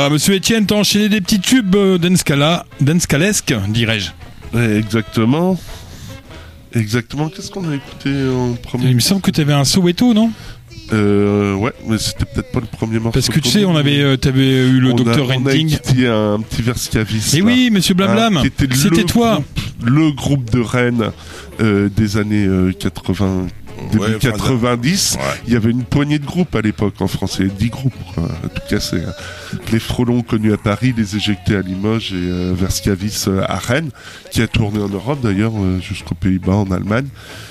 Voilà, monsieur Etienne, t'as enchaîné des petits tubes dancecalesques, dirais-je. Ouais, exactement. Exactement. Qu'est-ce qu'on a écouté en premier? Il me semble que t'avais un Soweto, non? Ouais, mais c'était peut-être pas le premier morceau. Parce que tu sais, t'avais eu le Dr. On a Ending. écouté un petit Verscavis. Et oui, monsieur Blablam, c'était toi. Le groupe de Rennes des années 80. Début 90, il y avait une poignée de groupes à l'époque en France, il y avait 10 groupes. En tout cas, c'est les Frelons connus à Paris, les Éjectés à Limoges et Verscavis à Rennes, qui a tourné en Europe d'ailleurs, jusqu'aux Pays-Bas, en Allemagne,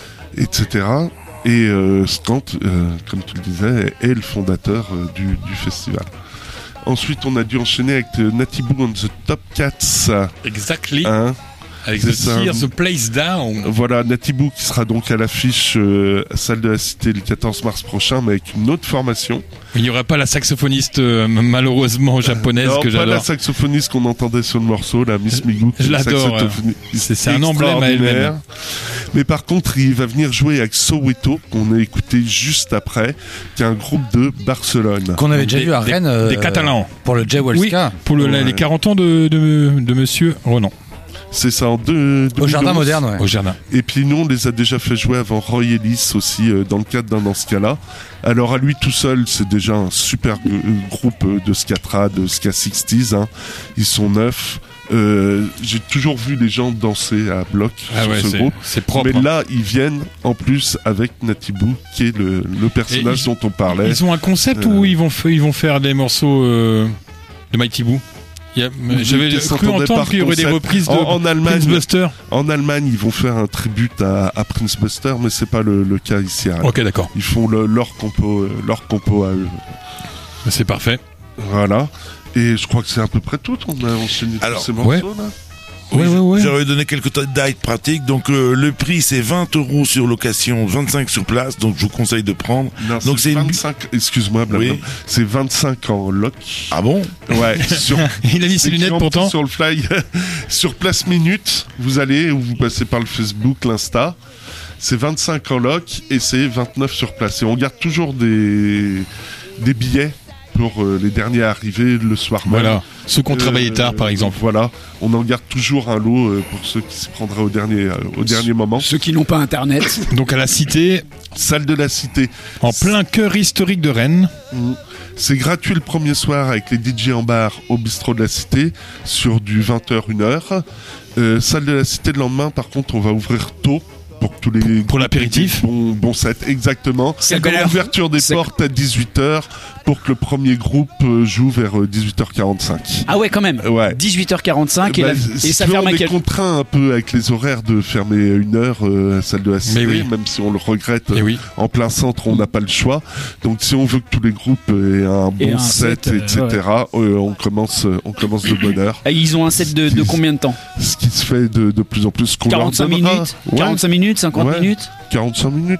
etc. Et Skant, comme tu le disais, est le fondateur du festival. Ensuite, on a dû enchaîner avec Natibou and the Top Cats. Exactly. Avec C'est The ça. Tear the Place Down. Voilà, Natibou qui sera donc à l'affiche salle de la Cité le 14 mars prochain, mais avec une autre formation. Il n'y aura pas la saxophoniste malheureusement japonaise Non, que pas j'adore. la saxophoniste qu'on entendait sur le morceau, la Miss Migu. Je l'adore. C'est un emblème à elle-même. Mais par contre, il va venir jouer avec Soweto, qu'on a écouté juste après, qui est un groupe de Barcelone. Qu'on avait déjà vu à Rennes. Des Catalans. Pour le Jay Wolska. Oui, pour les 40 ans de monsieur Renan. C'est ça, en Au jardin moderne, ouais. Au jardin. Et puis nous, on les a déjà fait jouer avant Roy Ellis aussi, dans le cadre d'un dans ce cas-là. Alors à lui tout seul, c'est déjà un super groupe de Skatra, de Ska 60s. Hein. Ils sont 9. J'ai toujours vu les gens danser à bloc sur ce groupe. C'est propre. Mais là, ils viennent en plus avec Natibou, qui est le personnage dont on parlait. Ils ont un concept où ils vont faire des morceaux de Mighty Boo. J'avais cru entendre qu'il y aurait des reprises de Prince Buster. En Allemagne, ils vont faire un tribute à Prince Buster, mais c'est pas le cas ici. Ok, d'accord. Ils font leur compo à eux. C'est parfait. Voilà. Et je crois que c'est à peu près tout. On a enchaîné tous ces morceaux là. Oui, j'aurais donné quelques dates pratiques. Donc le prix c'est 20 € sur location, 25 sur place. Donc je vous conseille de prendre. Non, donc c'est 25. Excuse-moi, Blabla. C'est 25 en loc. Ah bon? Ouais. Il a mis ses lunettes pourtant. Sur le fly, sur Place Minute, vous allez ou vous passez par le Facebook, l'Insta. C'est 25 en loc et c'est 29 sur place. Et on garde toujours des billets pour les derniers arrivés le soir même. Voilà, ceux qui ont travaillé tard par exemple. Voilà, on en garde toujours un lot pour ceux qui s'y prendraient au dernier moment. Ceux qui n'ont pas internet. Donc à la Cité. Salle de la Cité. En plein cœur historique de Rennes. C'est gratuit le premier soir avec les DJ en bar au bistrot de la Cité sur du 20h, 1h. Salle de la Cité le lendemain, par contre, on va ouvrir tôt. Pour l'apéritif. Bon set, exactement. C'est l'ouverture des portes à 18h pour que le premier groupe joue vers 18h45. Ah ouais, quand même. Ouais. 18h45 et ça ferme à on est quel... contraint un peu avec les horaires de fermer 1h salle de la Cité, même si on le regrette. En plein centre, on n'a pas le choix. Donc si on veut que tous les groupes aient un bon set, etc., on commence de bonne heure. Et ils ont un set de combien de temps? Ce qui se fait de plus en plus. 45 minutes, 45 minutes, 50 minutes 45 minutes,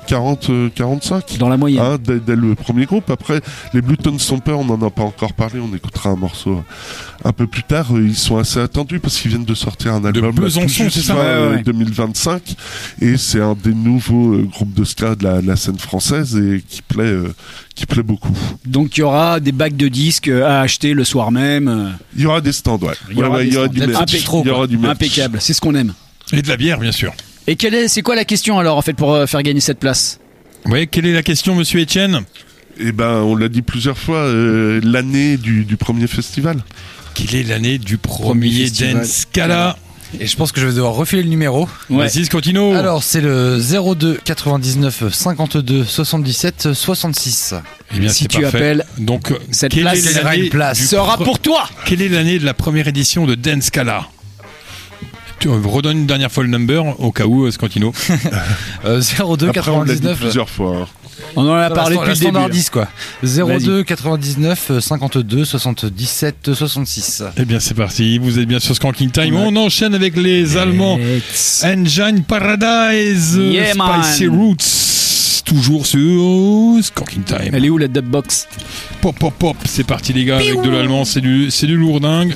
45 dans la moyenne, dès le premier groupe. Après les Blueton Stompers, on n'en a pas encore parlé, on écoutera un morceau un peu plus tard. Ils sont assez attendus parce qu'ils viennent de sortir un album de Besançon, c'est ça, 2025, et c'est un des nouveaux groupes de ska de la scène française et qui plaît beaucoup. Donc il y aura des bacs de disques à acheter le soir même. Il y aura des stands, il y aura du merch. Impeccable, c'est ce qu'on aime. Et de la bière, bien sûr. Et c'est quoi la question alors en fait pour faire gagner cette place? Oui, quelle est la question, monsieur Etienne? Eh ben, on l'a dit plusieurs fois, l'année du premier festival. Quelle est l'année du premier Dancecala? Et je pense que je vais devoir refiler le numéro. Ouais. Vas-y, Scantino. Alors, c'est le 02 99 52 77 66. Eh bien, si tu appelles, donc cette place sera pour toi. Quelle est l'année de la première édition de Dancecala? Tu redonnes une dernière fois le number au cas où, Scantino. 02 Après, 99. on l'a dit plusieurs fois. On en a parlé depuis le début. Standardise quoi. 02 99 52 77 66. Eh bien c'est parti, vous êtes bien sur Skanking Time. On enchaîne avec les Allemands. Engine Paradise, Spicy Roots. Toujours sur Skanking Time. Elle est où la dubbox? Pop pop pop, c'est parti les gars avec de l'allemand, c'est du lourdingue.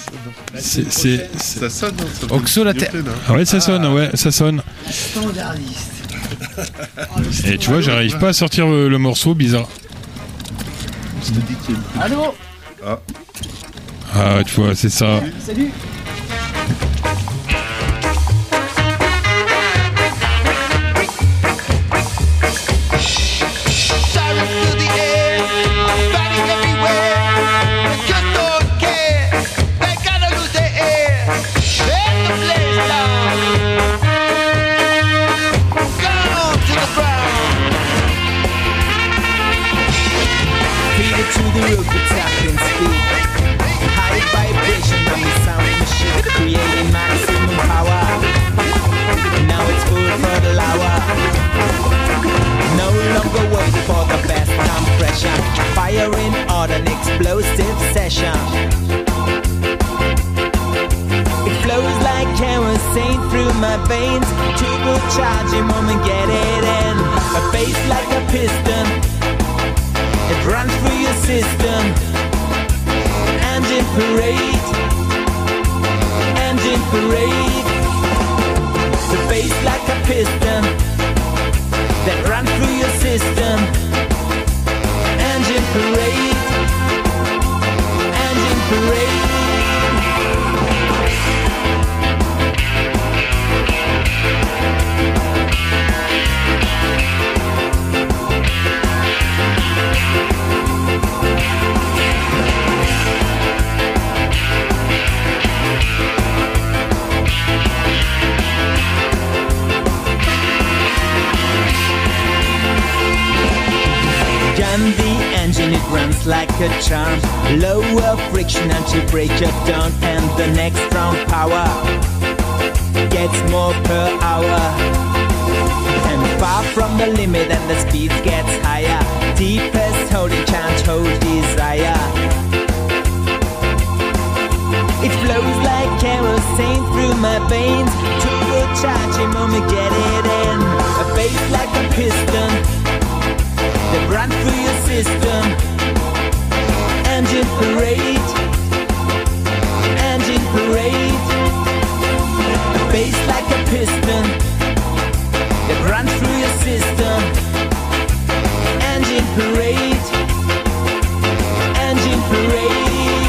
Ça sonne. Oxolataire. Ouais, ça sonne. Standardiste. Et tu vois, j'arrive pas à sortir le morceau, bizarre. Allô? Ah, tu vois, c'est ça. Salut. To the roof, attacking speed. High vibration on the sound machine, creating maximum power. Now it's food for the lower. No longer wait for the best compression. Firing on an explosive session. It flows like kerosene through my veins. Turbocharging moment, get it in. A bass like a piston. It runs through your system. Engine parade. Engine parade. The bass like a piston that runs through your system. Engine parade. Engine parade. Gun the engine, it runs like a charm. Lower friction until break of dawn. And the next round power gets more per hour. And far from the limit and the speed gets higher. Deepest holding can't hold desire. It flows like kerosene through my veins. Turbocharging moment, get it in. A bass like a piston that run through your system. Engine parade. Engine parade. A bass like a piston that run through your system. Engine parade. Engine parade.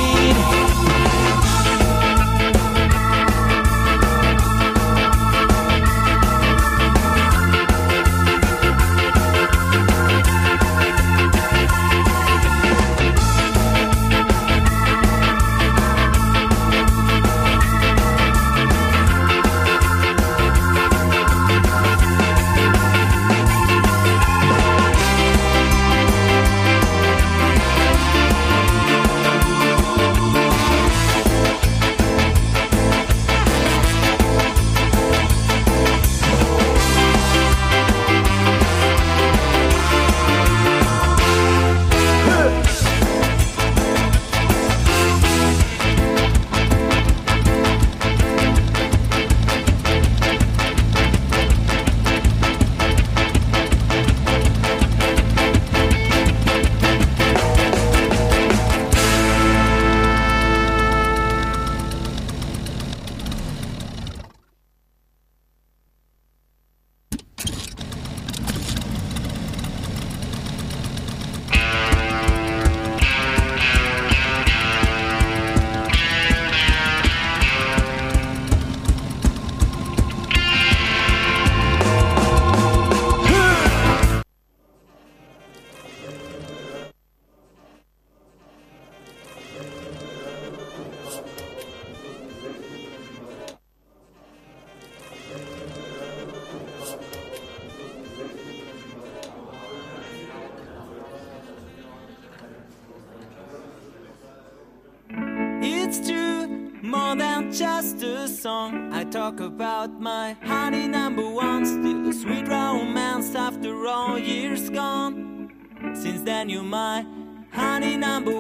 more than just a song. I talk about my honey number one, still a sweet romance after all years gone. Since then you're my honey number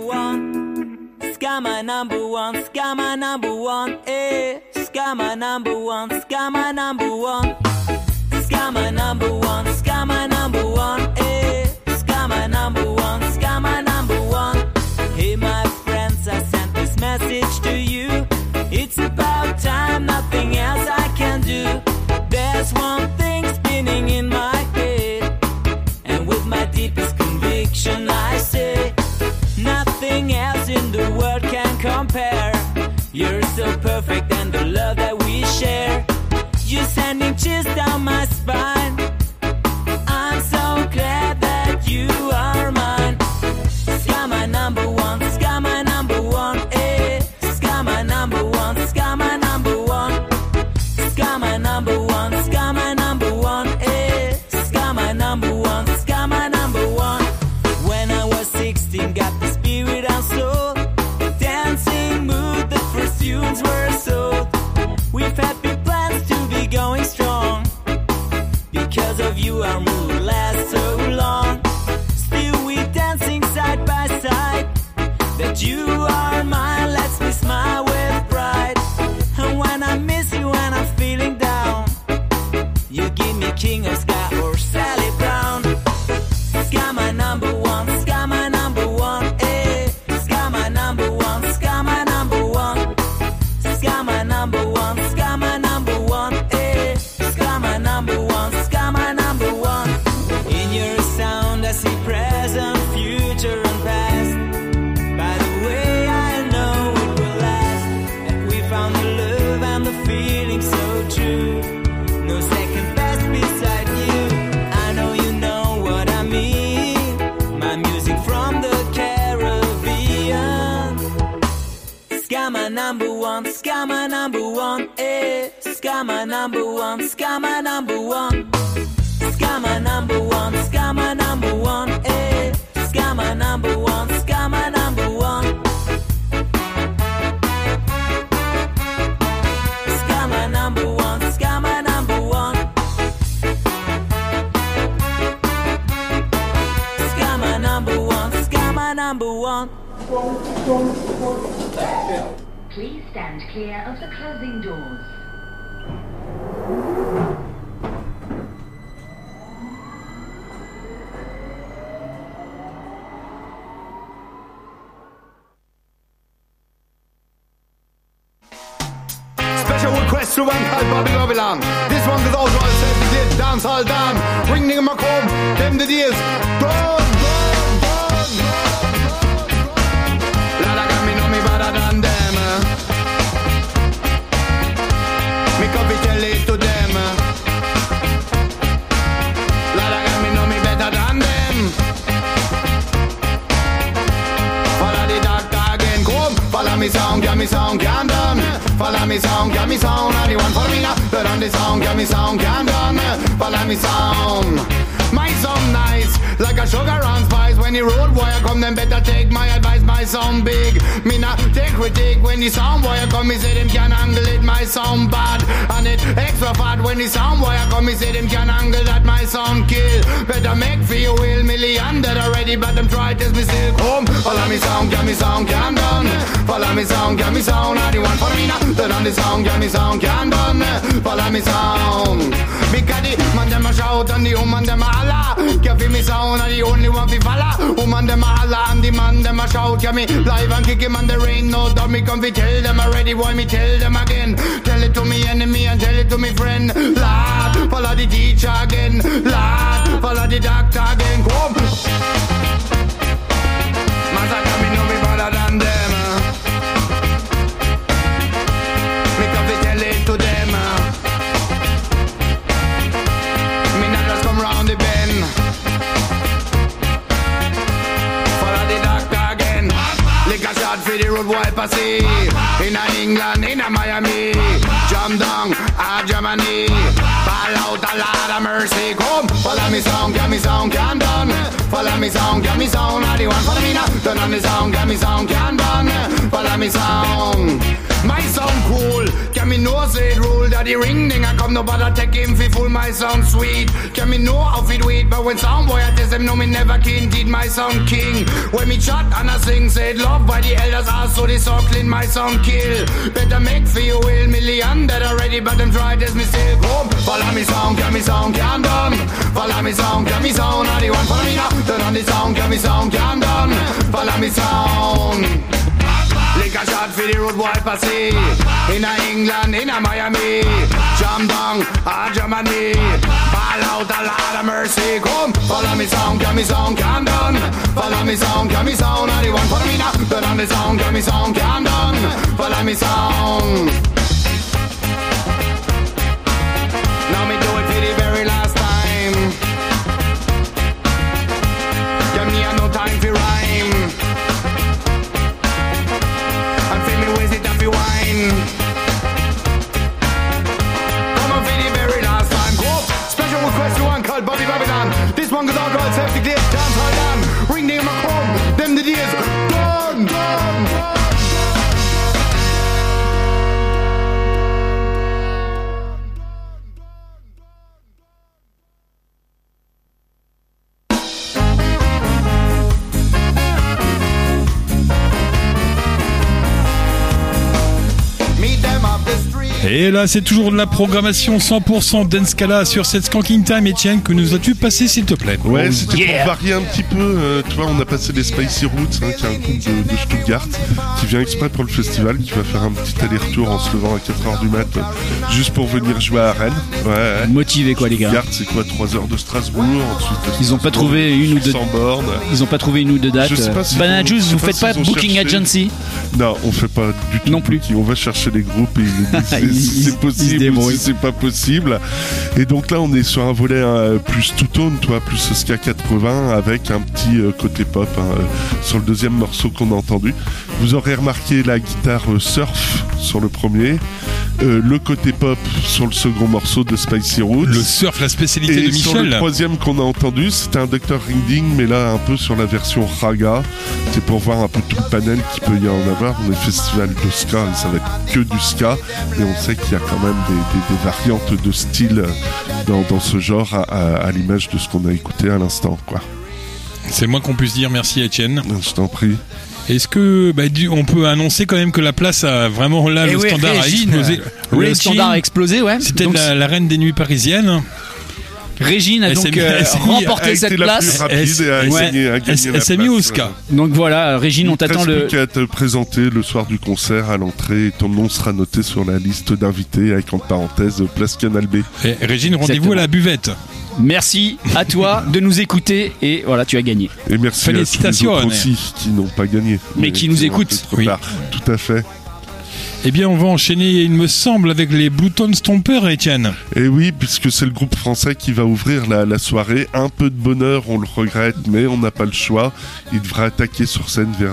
one. Ska my number one, ska my number one, eh. Ska my number one, ska my number one. Ska my number one, ska my number one, eh. Ska my number one, ska my number one. Hey my friends, I sent this message to you. It's about time, nothing else I can do. There's one thing spinning in my head, and with my deepest conviction I say, nothing else in the world can compare. of you, our mood lasts so long. Still we dancing side by side. That you are mine lets me smile with pride. And when I miss you and I'm feeling down, you give me King of Ska or Sally Brown. Ska my number one, Ska my number one, eh. Ska my number one, Ska my number one. Ska my number one, Ska my number one, eh. Ska my number one, Ska my number one. In your sound I see present, future and past. By the way I know it will last. And we found the love and the feeling so true. No second best beside you. I know you know what I mean. My music from the Caribbean. Ska my number one, Ska my number one, eh. Ska my number one, Ska my number one. Ska my number one, Ska my number one, eh. Ska my number one, Ska my number one. Ska my number one, Ska my number one. Ska my number one, Ska my number one. Please stand clear of the closing doors. Special request to one called Bobby Babylon. This one goes out to all self-declared dance all down. Ring nigga my comb, them the days. Gone. Lord, I got me know me better than them. Me coffee tell it to them. Lord, I got me know me better than them. Follow the doctor again, come. Follow me sound, can done. Follow me sound, and the one for me now. But on the sound, can done. Follow me sound. My sound nice, like a sugar and spice. When the road wire come, then better take my advice. My sound big, me not take critique. When the sound wire come, me say them can angle it. My sound bad, and it extra fat. When the sound wire come, me say them can angle that. My sound kill, better make for you will. Million dead already, but them try test me still come. Follow me sound, can done. Follow me sound, and the one for me now. Turn on the sound, can done. Follow me sound. Because the man them a shout and the woman them a holla. Can feel me sound and the only one fi follow. Woman them a holla and the man them a shout. Can me live and kick him and there ain't no doubt. Me come fi tell them already, why me tell them again. Tell it to me enemy and tell it to me friend. Lad, follow the teacher again. Lad, follow the doctor again. Come. Massacre me know me better than them. Me come fi tell it to them. Me not just come round the bend. Follow the doctor again. Lick a shot for the road wiper see. In a England, in a Miami. Jam down, Germany. Fall out a lot of mercy. Come, follow me sound, can done. Follow me sound, and the one follow me now. Turn on the sound, can done. Follow me sound. My sound cool, can me know say it rule that the ring ding I come no bother take him fi full. My sound sweet, can me know how fit wait. But when sound boy I test them know me never king. Did my sound king. When me chat and I sing said love by the elders also they so clean. My sound kill, better make for you will. Million that already but them try test me still come. Follow me sound, can done. Follow me sound, and the one follow me now. Turn on the sound, can done. Follow me sound. Lick a shot for the road wiper see. In a England, in a Miami. Jam down, Germany. Ball out a lot of mercy. Come, follow me sound, can done. Follow me sound, and the one follow me now. Turn on the sound, can done. Follow me sound. Now me do it for the very last time. Give me no time for rhyme. And feel me waste it up your wine. Come on for the very last time. Go. Special request to one called Bobby Babylon. This one goes out to all self-declared dance hard down. Ring name a home. Them the days. Done. Et là, c'est toujours de la programmation 100% Dancecala sur cette Skanking Time. Etienne, que nous as-tu passé, s'il te plaît? Ouais, c'était pour varier un petit peu. Tu vois, on a passé les Spicy Roots, qui est un groupe de Stuttgart, qui vient exprès pour le festival, qui va faire un petit aller-retour en se levant à 4h du mat, juste pour venir jouer à Rennes. Ouais. Motivé quoi, les gars. Stuttgart, c'est quoi, 3 heures de Strasbourg, ensuite. Ils ont pas trouvé une ou deux. Ils ont pas trouvé une ou deux dates. Je sais pas si Banana Juice, vous faites pas Booking Agency? Non, on fait pas du tout. Non plus. On va chercher les groupes et ils disent si c'est possible ou si c'est pas possible. Et donc là, on est sur un volet plus two-tone, plus ska 80 avec un petit côté pop sur le deuxième morceau qu'on a entendu. Vous aurez remarqué la guitare surf sur le premier, le côté pop sur le second morceau de Spicy Roots. Le surf, la spécialité et de Michel. Sur le troisième qu'on a entendu, c'était un Dr. Ringding, mais là un peu sur la version raga. C'est pour voir un peu tout le panel qu'il peut y en avoir. On est festival de ska et ça va être que du ska, mais on sait qu'il y a quand même des variantes de style dans ce genre à l'image de ce qu'on a écouté à l'instant, quoi. C'est le moins qu'on puisse dire. Merci, Etienne. Je t'en prie. Est-ce que on peut annoncer quand même que la place a vraiment là le standard Régine, a explosé. Le standard a explosé, ouais. C'était Donc, la reine des nuits parisiennes. Régine a donc remporté cette place. Elle s'est mise au ska. Donc voilà, Régine, on t'attend le. Il reste plus qu'à te présenter le soir du concert à l'entrée. Et ton nom sera noté sur la liste d'invités avec entre parenthèses place Canal B. Et Régine, rendez-vous à la buvette. Merci à toi de nous écouter et voilà, tu as gagné. Et merci à tous les autres aussi qui n'ont pas gagné. Mais qui nous écoutent. Oui. Tout à fait. Eh bien, on va enchaîner, il me semble, avec les Bluetone Stompers, Etienne. Et oui, puisque c'est le groupe français qui va ouvrir la soirée. Un peu de bonheur, on le regrette, mais on n'a pas le choix. Il devra attaquer sur scène vers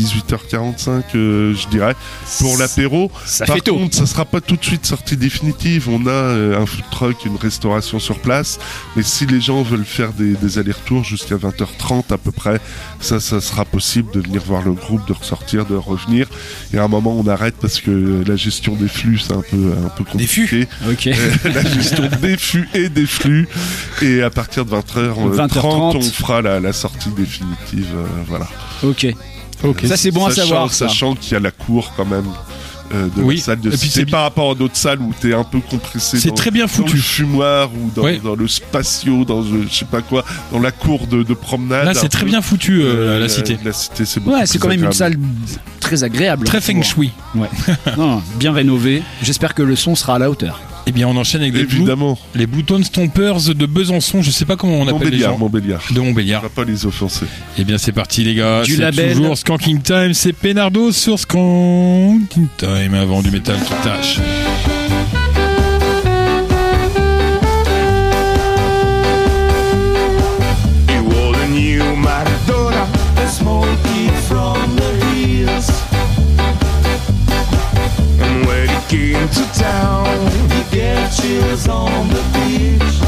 18h45, je dirais, pour l'apéro. Ça Par fait tôt. contre, ça sera pas tout de suite sortie définitive. On a un food truck, une restauration sur place. Mais si les gens veulent faire des allers-retours jusqu'à 20h30 à peu près, ça sera possible de venir voir le groupe, de ressortir, de revenir. Et à un moment, on arrête parce que la gestion des flux, c'est un peu compliqué. Des flux. Ok. La gestion des flux et des flux. Et à partir de 20h30, on fera la sortie définitive. Voilà. Ok. Ça, c'est bon à savoir. Sachant qu'il y a la cour quand même. De la salle de cité par rapport à d'autres salles où t'es un peu compressé. C'est très bien foutu. Dans le fumoir ou dans le spatio, dans je sais pas quoi, dans la cour de promenade. Là, c'est très bien foutu la cité. La cité, c'est beaucoup. Ouais, c'est quand même une salle très agréable. Très feng shui. Ouais. Non, bien rénové. J'espère que le son sera à la hauteur. Eh bien, on enchaîne avec les Bluetone Stompers de Besançon. Je sais pas comment on appelle les gens. Montbéliard. De Montbéliard. On va pas les offenser. Eh bien, c'est parti, les gars. Du c'est label. Toujours Skanking Time. C'est Penardo sur Skanking Time avant du métal qui tâche. You all a new Maradona, the smoky from the hills. And when he came to town, he gave chills on the beach.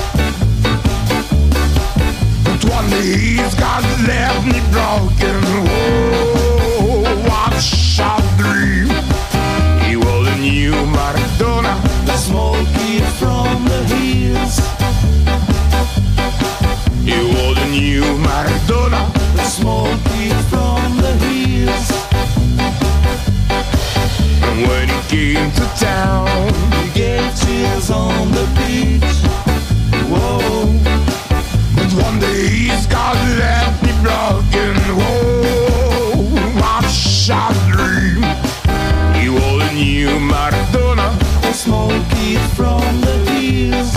But one day he's got left me broken. Oh, what a sharp dream. You all a new Maradona, the smoky from the hills. You all the new Maradona, the smoky from the hills. And when he came to town, he gave chills on the beach. Whoa. But one day he's got left me broken. Whoa, what a sharp dream. You all the new Maradona, the smoky from the hills.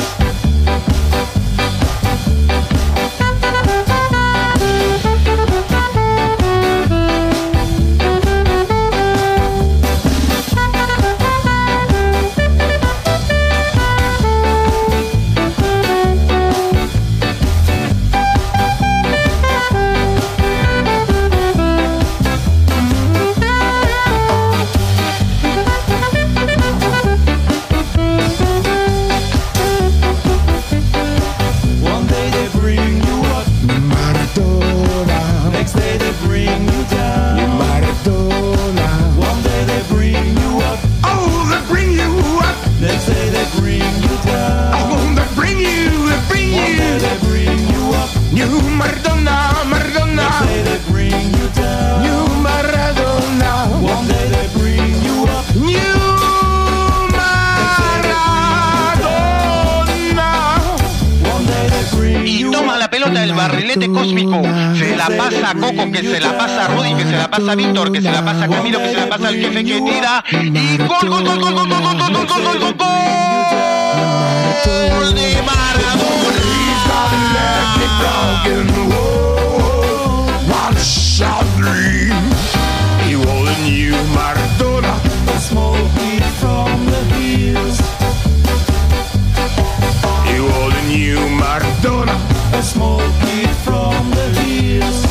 pelota del barrilete cósmico. Se la pasa a Coco, que se la pasa a Rudy, que se la pasa a Víctor, que se la pasa a Camilo, que se la pasa al jefe que tira. Y gol, gol, gol, gol, gol, gol, gol, gol, gol, gol, gol, gol, gol de Maradona. One shot dream. He was a new Maradona. The smoke beat from the hills. He was a new Maradona. The smoke beat from the hills.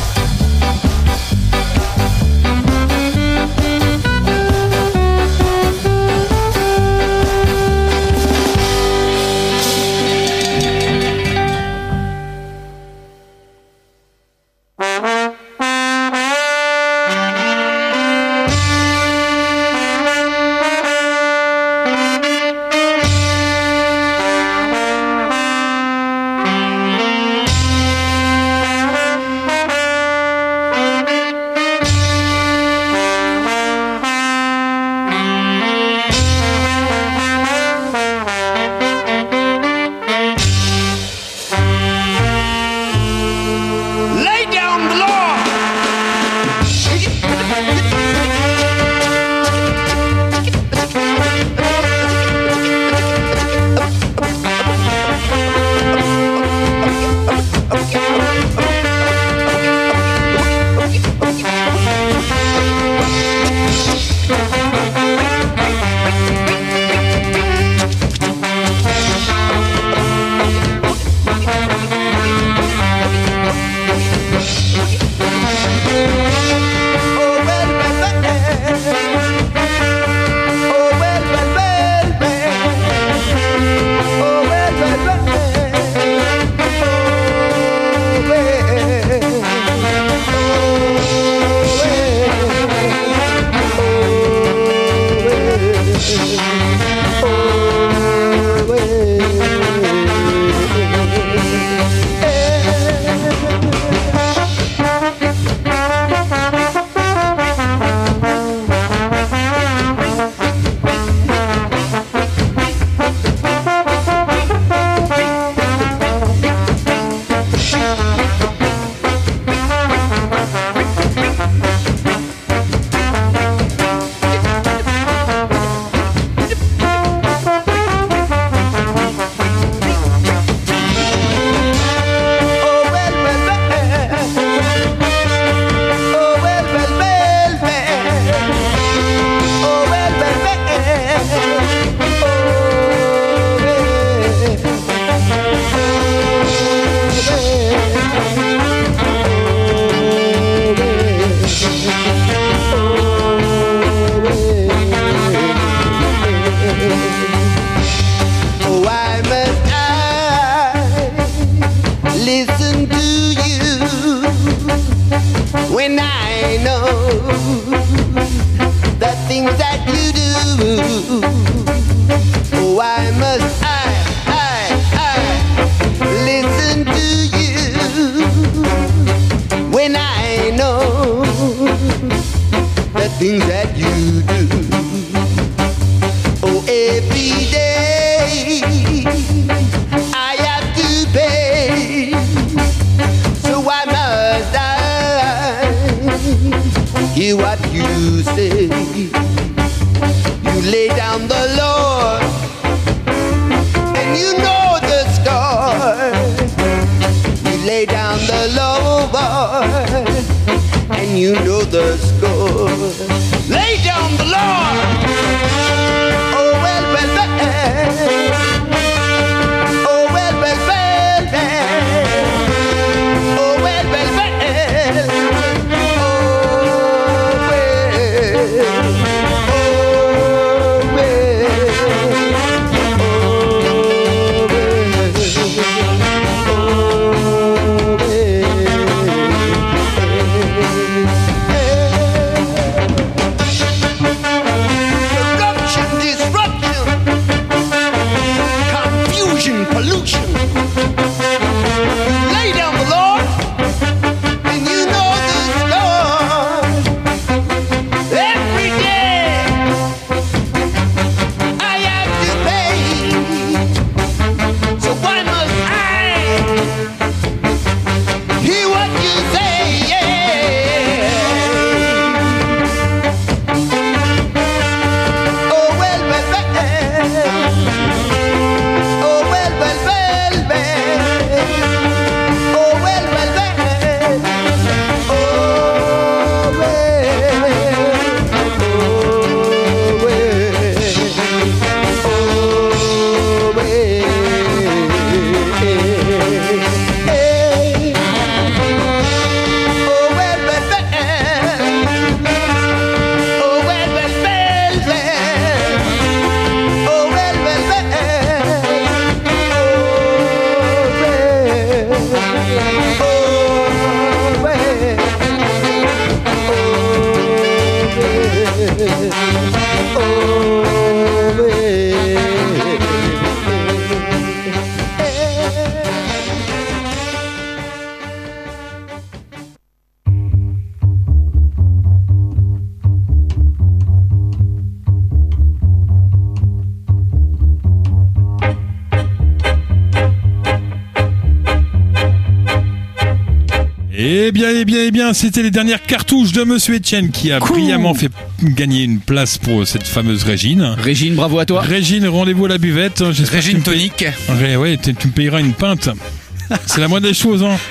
Eh bien, c'était les dernières cartouches de Monsieur Etienne qui a brillamment fait gagner une place pour cette fameuse Régine. Régine, bravo à toi. Régine, rendez-vous à la buvette. Régine tonique. Ouais, tu me payeras une pinte. C'est la moindre des choses, hein.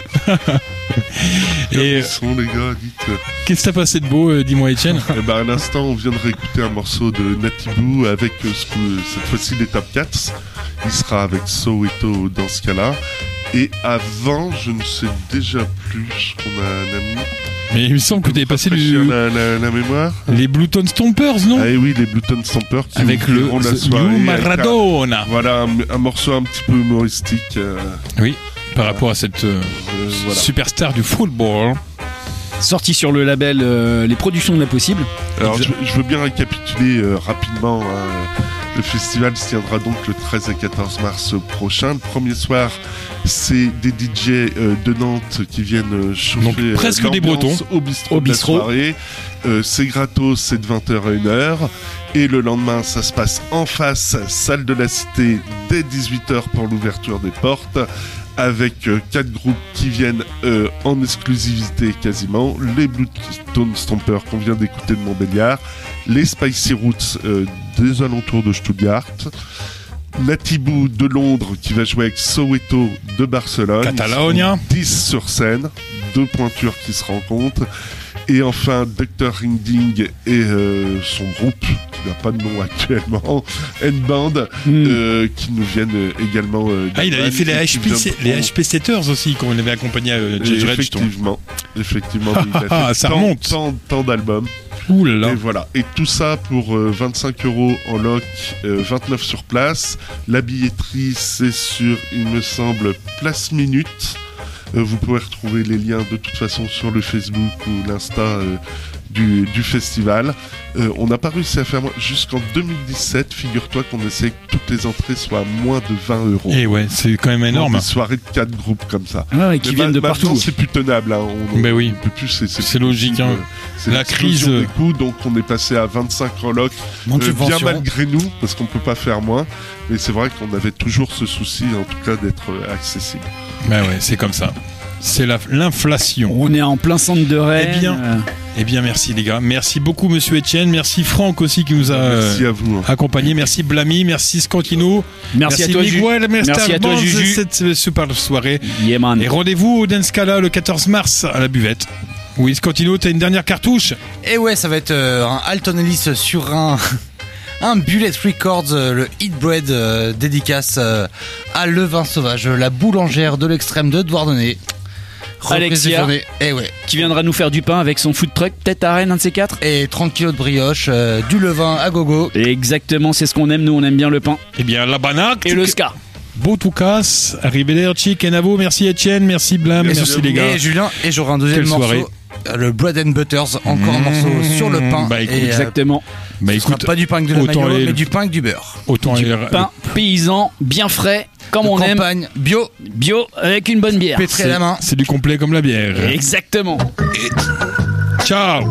Et sont les gars, dites. Qu'est-ce que t'as passé de beau, dis-moi, Etienne? Eh ben, à l'instant, on vient de réécouter un morceau de Natibou avec cette fois-ci les Top Cats. Il sera avec Soweto dans ce cas-là. Et avant, je ne sais déjà plus, je crois qu'on a un ami. Mais il me semble que tu avais passé la mémoire. Les Blueton Stompers, non? Ah oui, les Blueton Stompers qui avec le la soirée Maradona. Voilà, un morceau un petit peu humoristique. Oui, par rapport à cette superstar du football. Sorti sur le label Les Productions de l'Impossible. Alors, je veux bien récapituler rapidement. Le festival se tiendra donc le 13 et 14 mars prochain. Le premier soir, c'est des DJ de Nantes qui viennent chauffer donc, presque des Bretons au bistrot de la soirée. C'est gratos, c'est de 20h à 1h. Et le lendemain, ça se passe en face, salle de la Cité, dès 18h pour l'ouverture des portes, avec 4 groupes qui viennent en exclusivité quasiment. Les Bluetone Stompers qu'on vient d'écouter de Montbéliard, les Spicy Roots des alentours de Stuttgart, Natibou de Londres qui va jouer avec Soweto de Barcelone, Catalogne, 10 sur scène, 2 pointures qui se rencontrent. Et enfin, Dr. Ringding et son groupe, qui n'a pas de nom actuellement, N-Band, qui nous viennent également... il avait fait les HP Setters aussi, qu'on avait accompagné à Judge Red. Effectivement. Ça remonte. Tant d'albums. Ouh là là. Et voilà. Et tout ça pour 25€ en loc, 29 sur place. La billetterie, c'est sur, il me semble, Place Minute. Vous pouvez retrouver les liens de toute façon sur le Facebook ou l'Insta du festival. On n'a pas réussi à faire jusqu'en 2017. Figure-toi qu'on essaie que toutes les entrées soient à moins de 20€. Et ouais, c'est quand même énorme. Des soirées de 4 groupes comme ça. Ah, et qui viennent de partout. C'est plus tenable. Hein. Ben oui. On peut plus, c'est logique. Hein. C'est la crise des coûts, donc on est passé à 25 en loc. Bien malgré nous, parce qu'on peut pas faire moins. Mais c'est vrai qu'on avait toujours ce souci, en tout cas, d'être accessible. Ben ouais, c'est comme ça. C'est l'inflation. On est en plein centre de Rennes. Eh bien, merci les gars. Merci beaucoup, Monsieur Etienne. Merci Franck aussi qui nous a accompagnés. Merci Blamy. Merci Scantino. Merci à toi, Miguel. Merci à toi, Juju. Cette super soirée. Yeah, man. Et rendez-vous au Dance Scala le 14 mars à la buvette. Oui, Scantino, t'as une dernière cartouche? Et ouais, ça va être un Alton Ellis sur un Bullet Records, le Hit Bread dédicace à Le Vin Sauvage, la boulangère de l'extrême de Douarnenez. Alexia, qui viendra nous faire du pain avec son food truck, peut-être à Rennes, un de ces 4. Et 30 kilos de brioche, du levain à gogo. Exactement, c'est ce qu'on aime, nous on aime bien le pain. Eh bien, la banaque et le ska. Botoukas, arrivederci, Kenavo, merci Etienne, merci Blam, merci les gars. Et Julien, et j'aurai un deuxième morceau. Soirée. Le Bread and Butters, encore un morceau sur le pain. Bah écoute, exactement. Bah écoute, pas du pain avec de la mayo, mais du pain avec du beurre. Autant du pain paysan, bien frais, comme on campagne, aime. Bio, avec une bonne bière. Pétré à la main. C'est du complet comme la bière. Exactement. Ciao.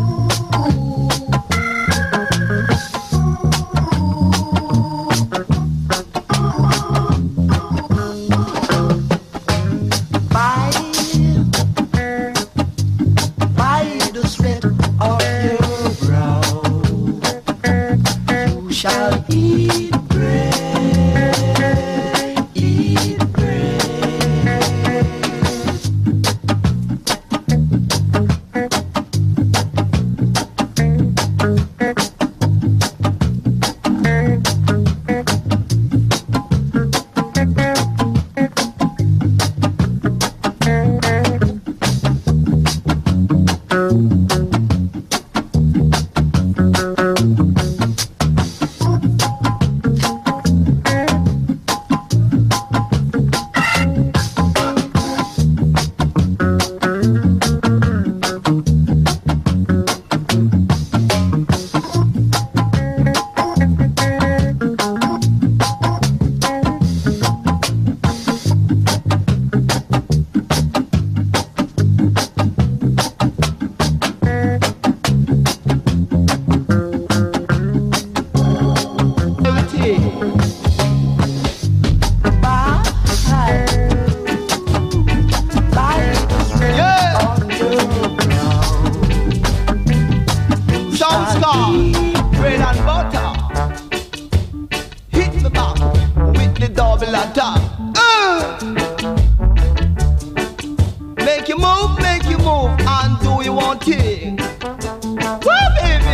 Make you move, and do you want thing. Woo, baby.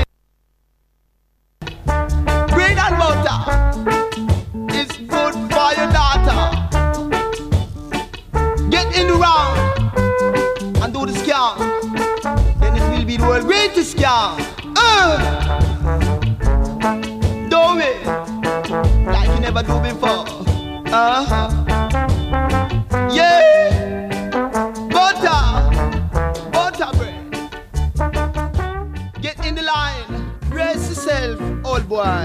Bread and butter is good for your daughter. Get in the round and do the scam. Then it will be the world's greatest scam. Do it like you never do before. Yeah. Butter bread. Get in the line. Brace yourself, old boy.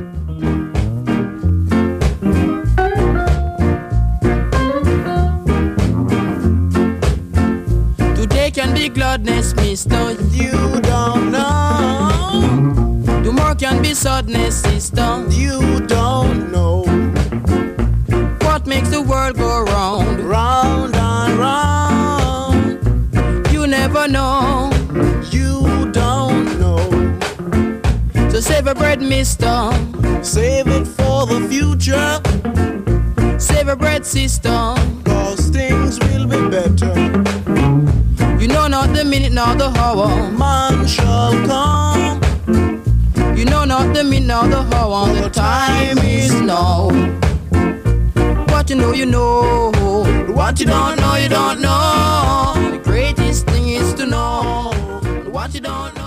Today can be gladness, mister. You don't know. Tomorrow can be sadness, sister. You don't know. What makes the world go round, round and round? You never know. You don't know. So save a bread, mister. Save it for the future. Save a bread, sister. Cause things will be better. You know not the minute nor the hour man shall come. You know not the minute nor the hour. The time is now. What you know, you know. What you don't know, you don't know. The greatest thing is to know. What you don't know.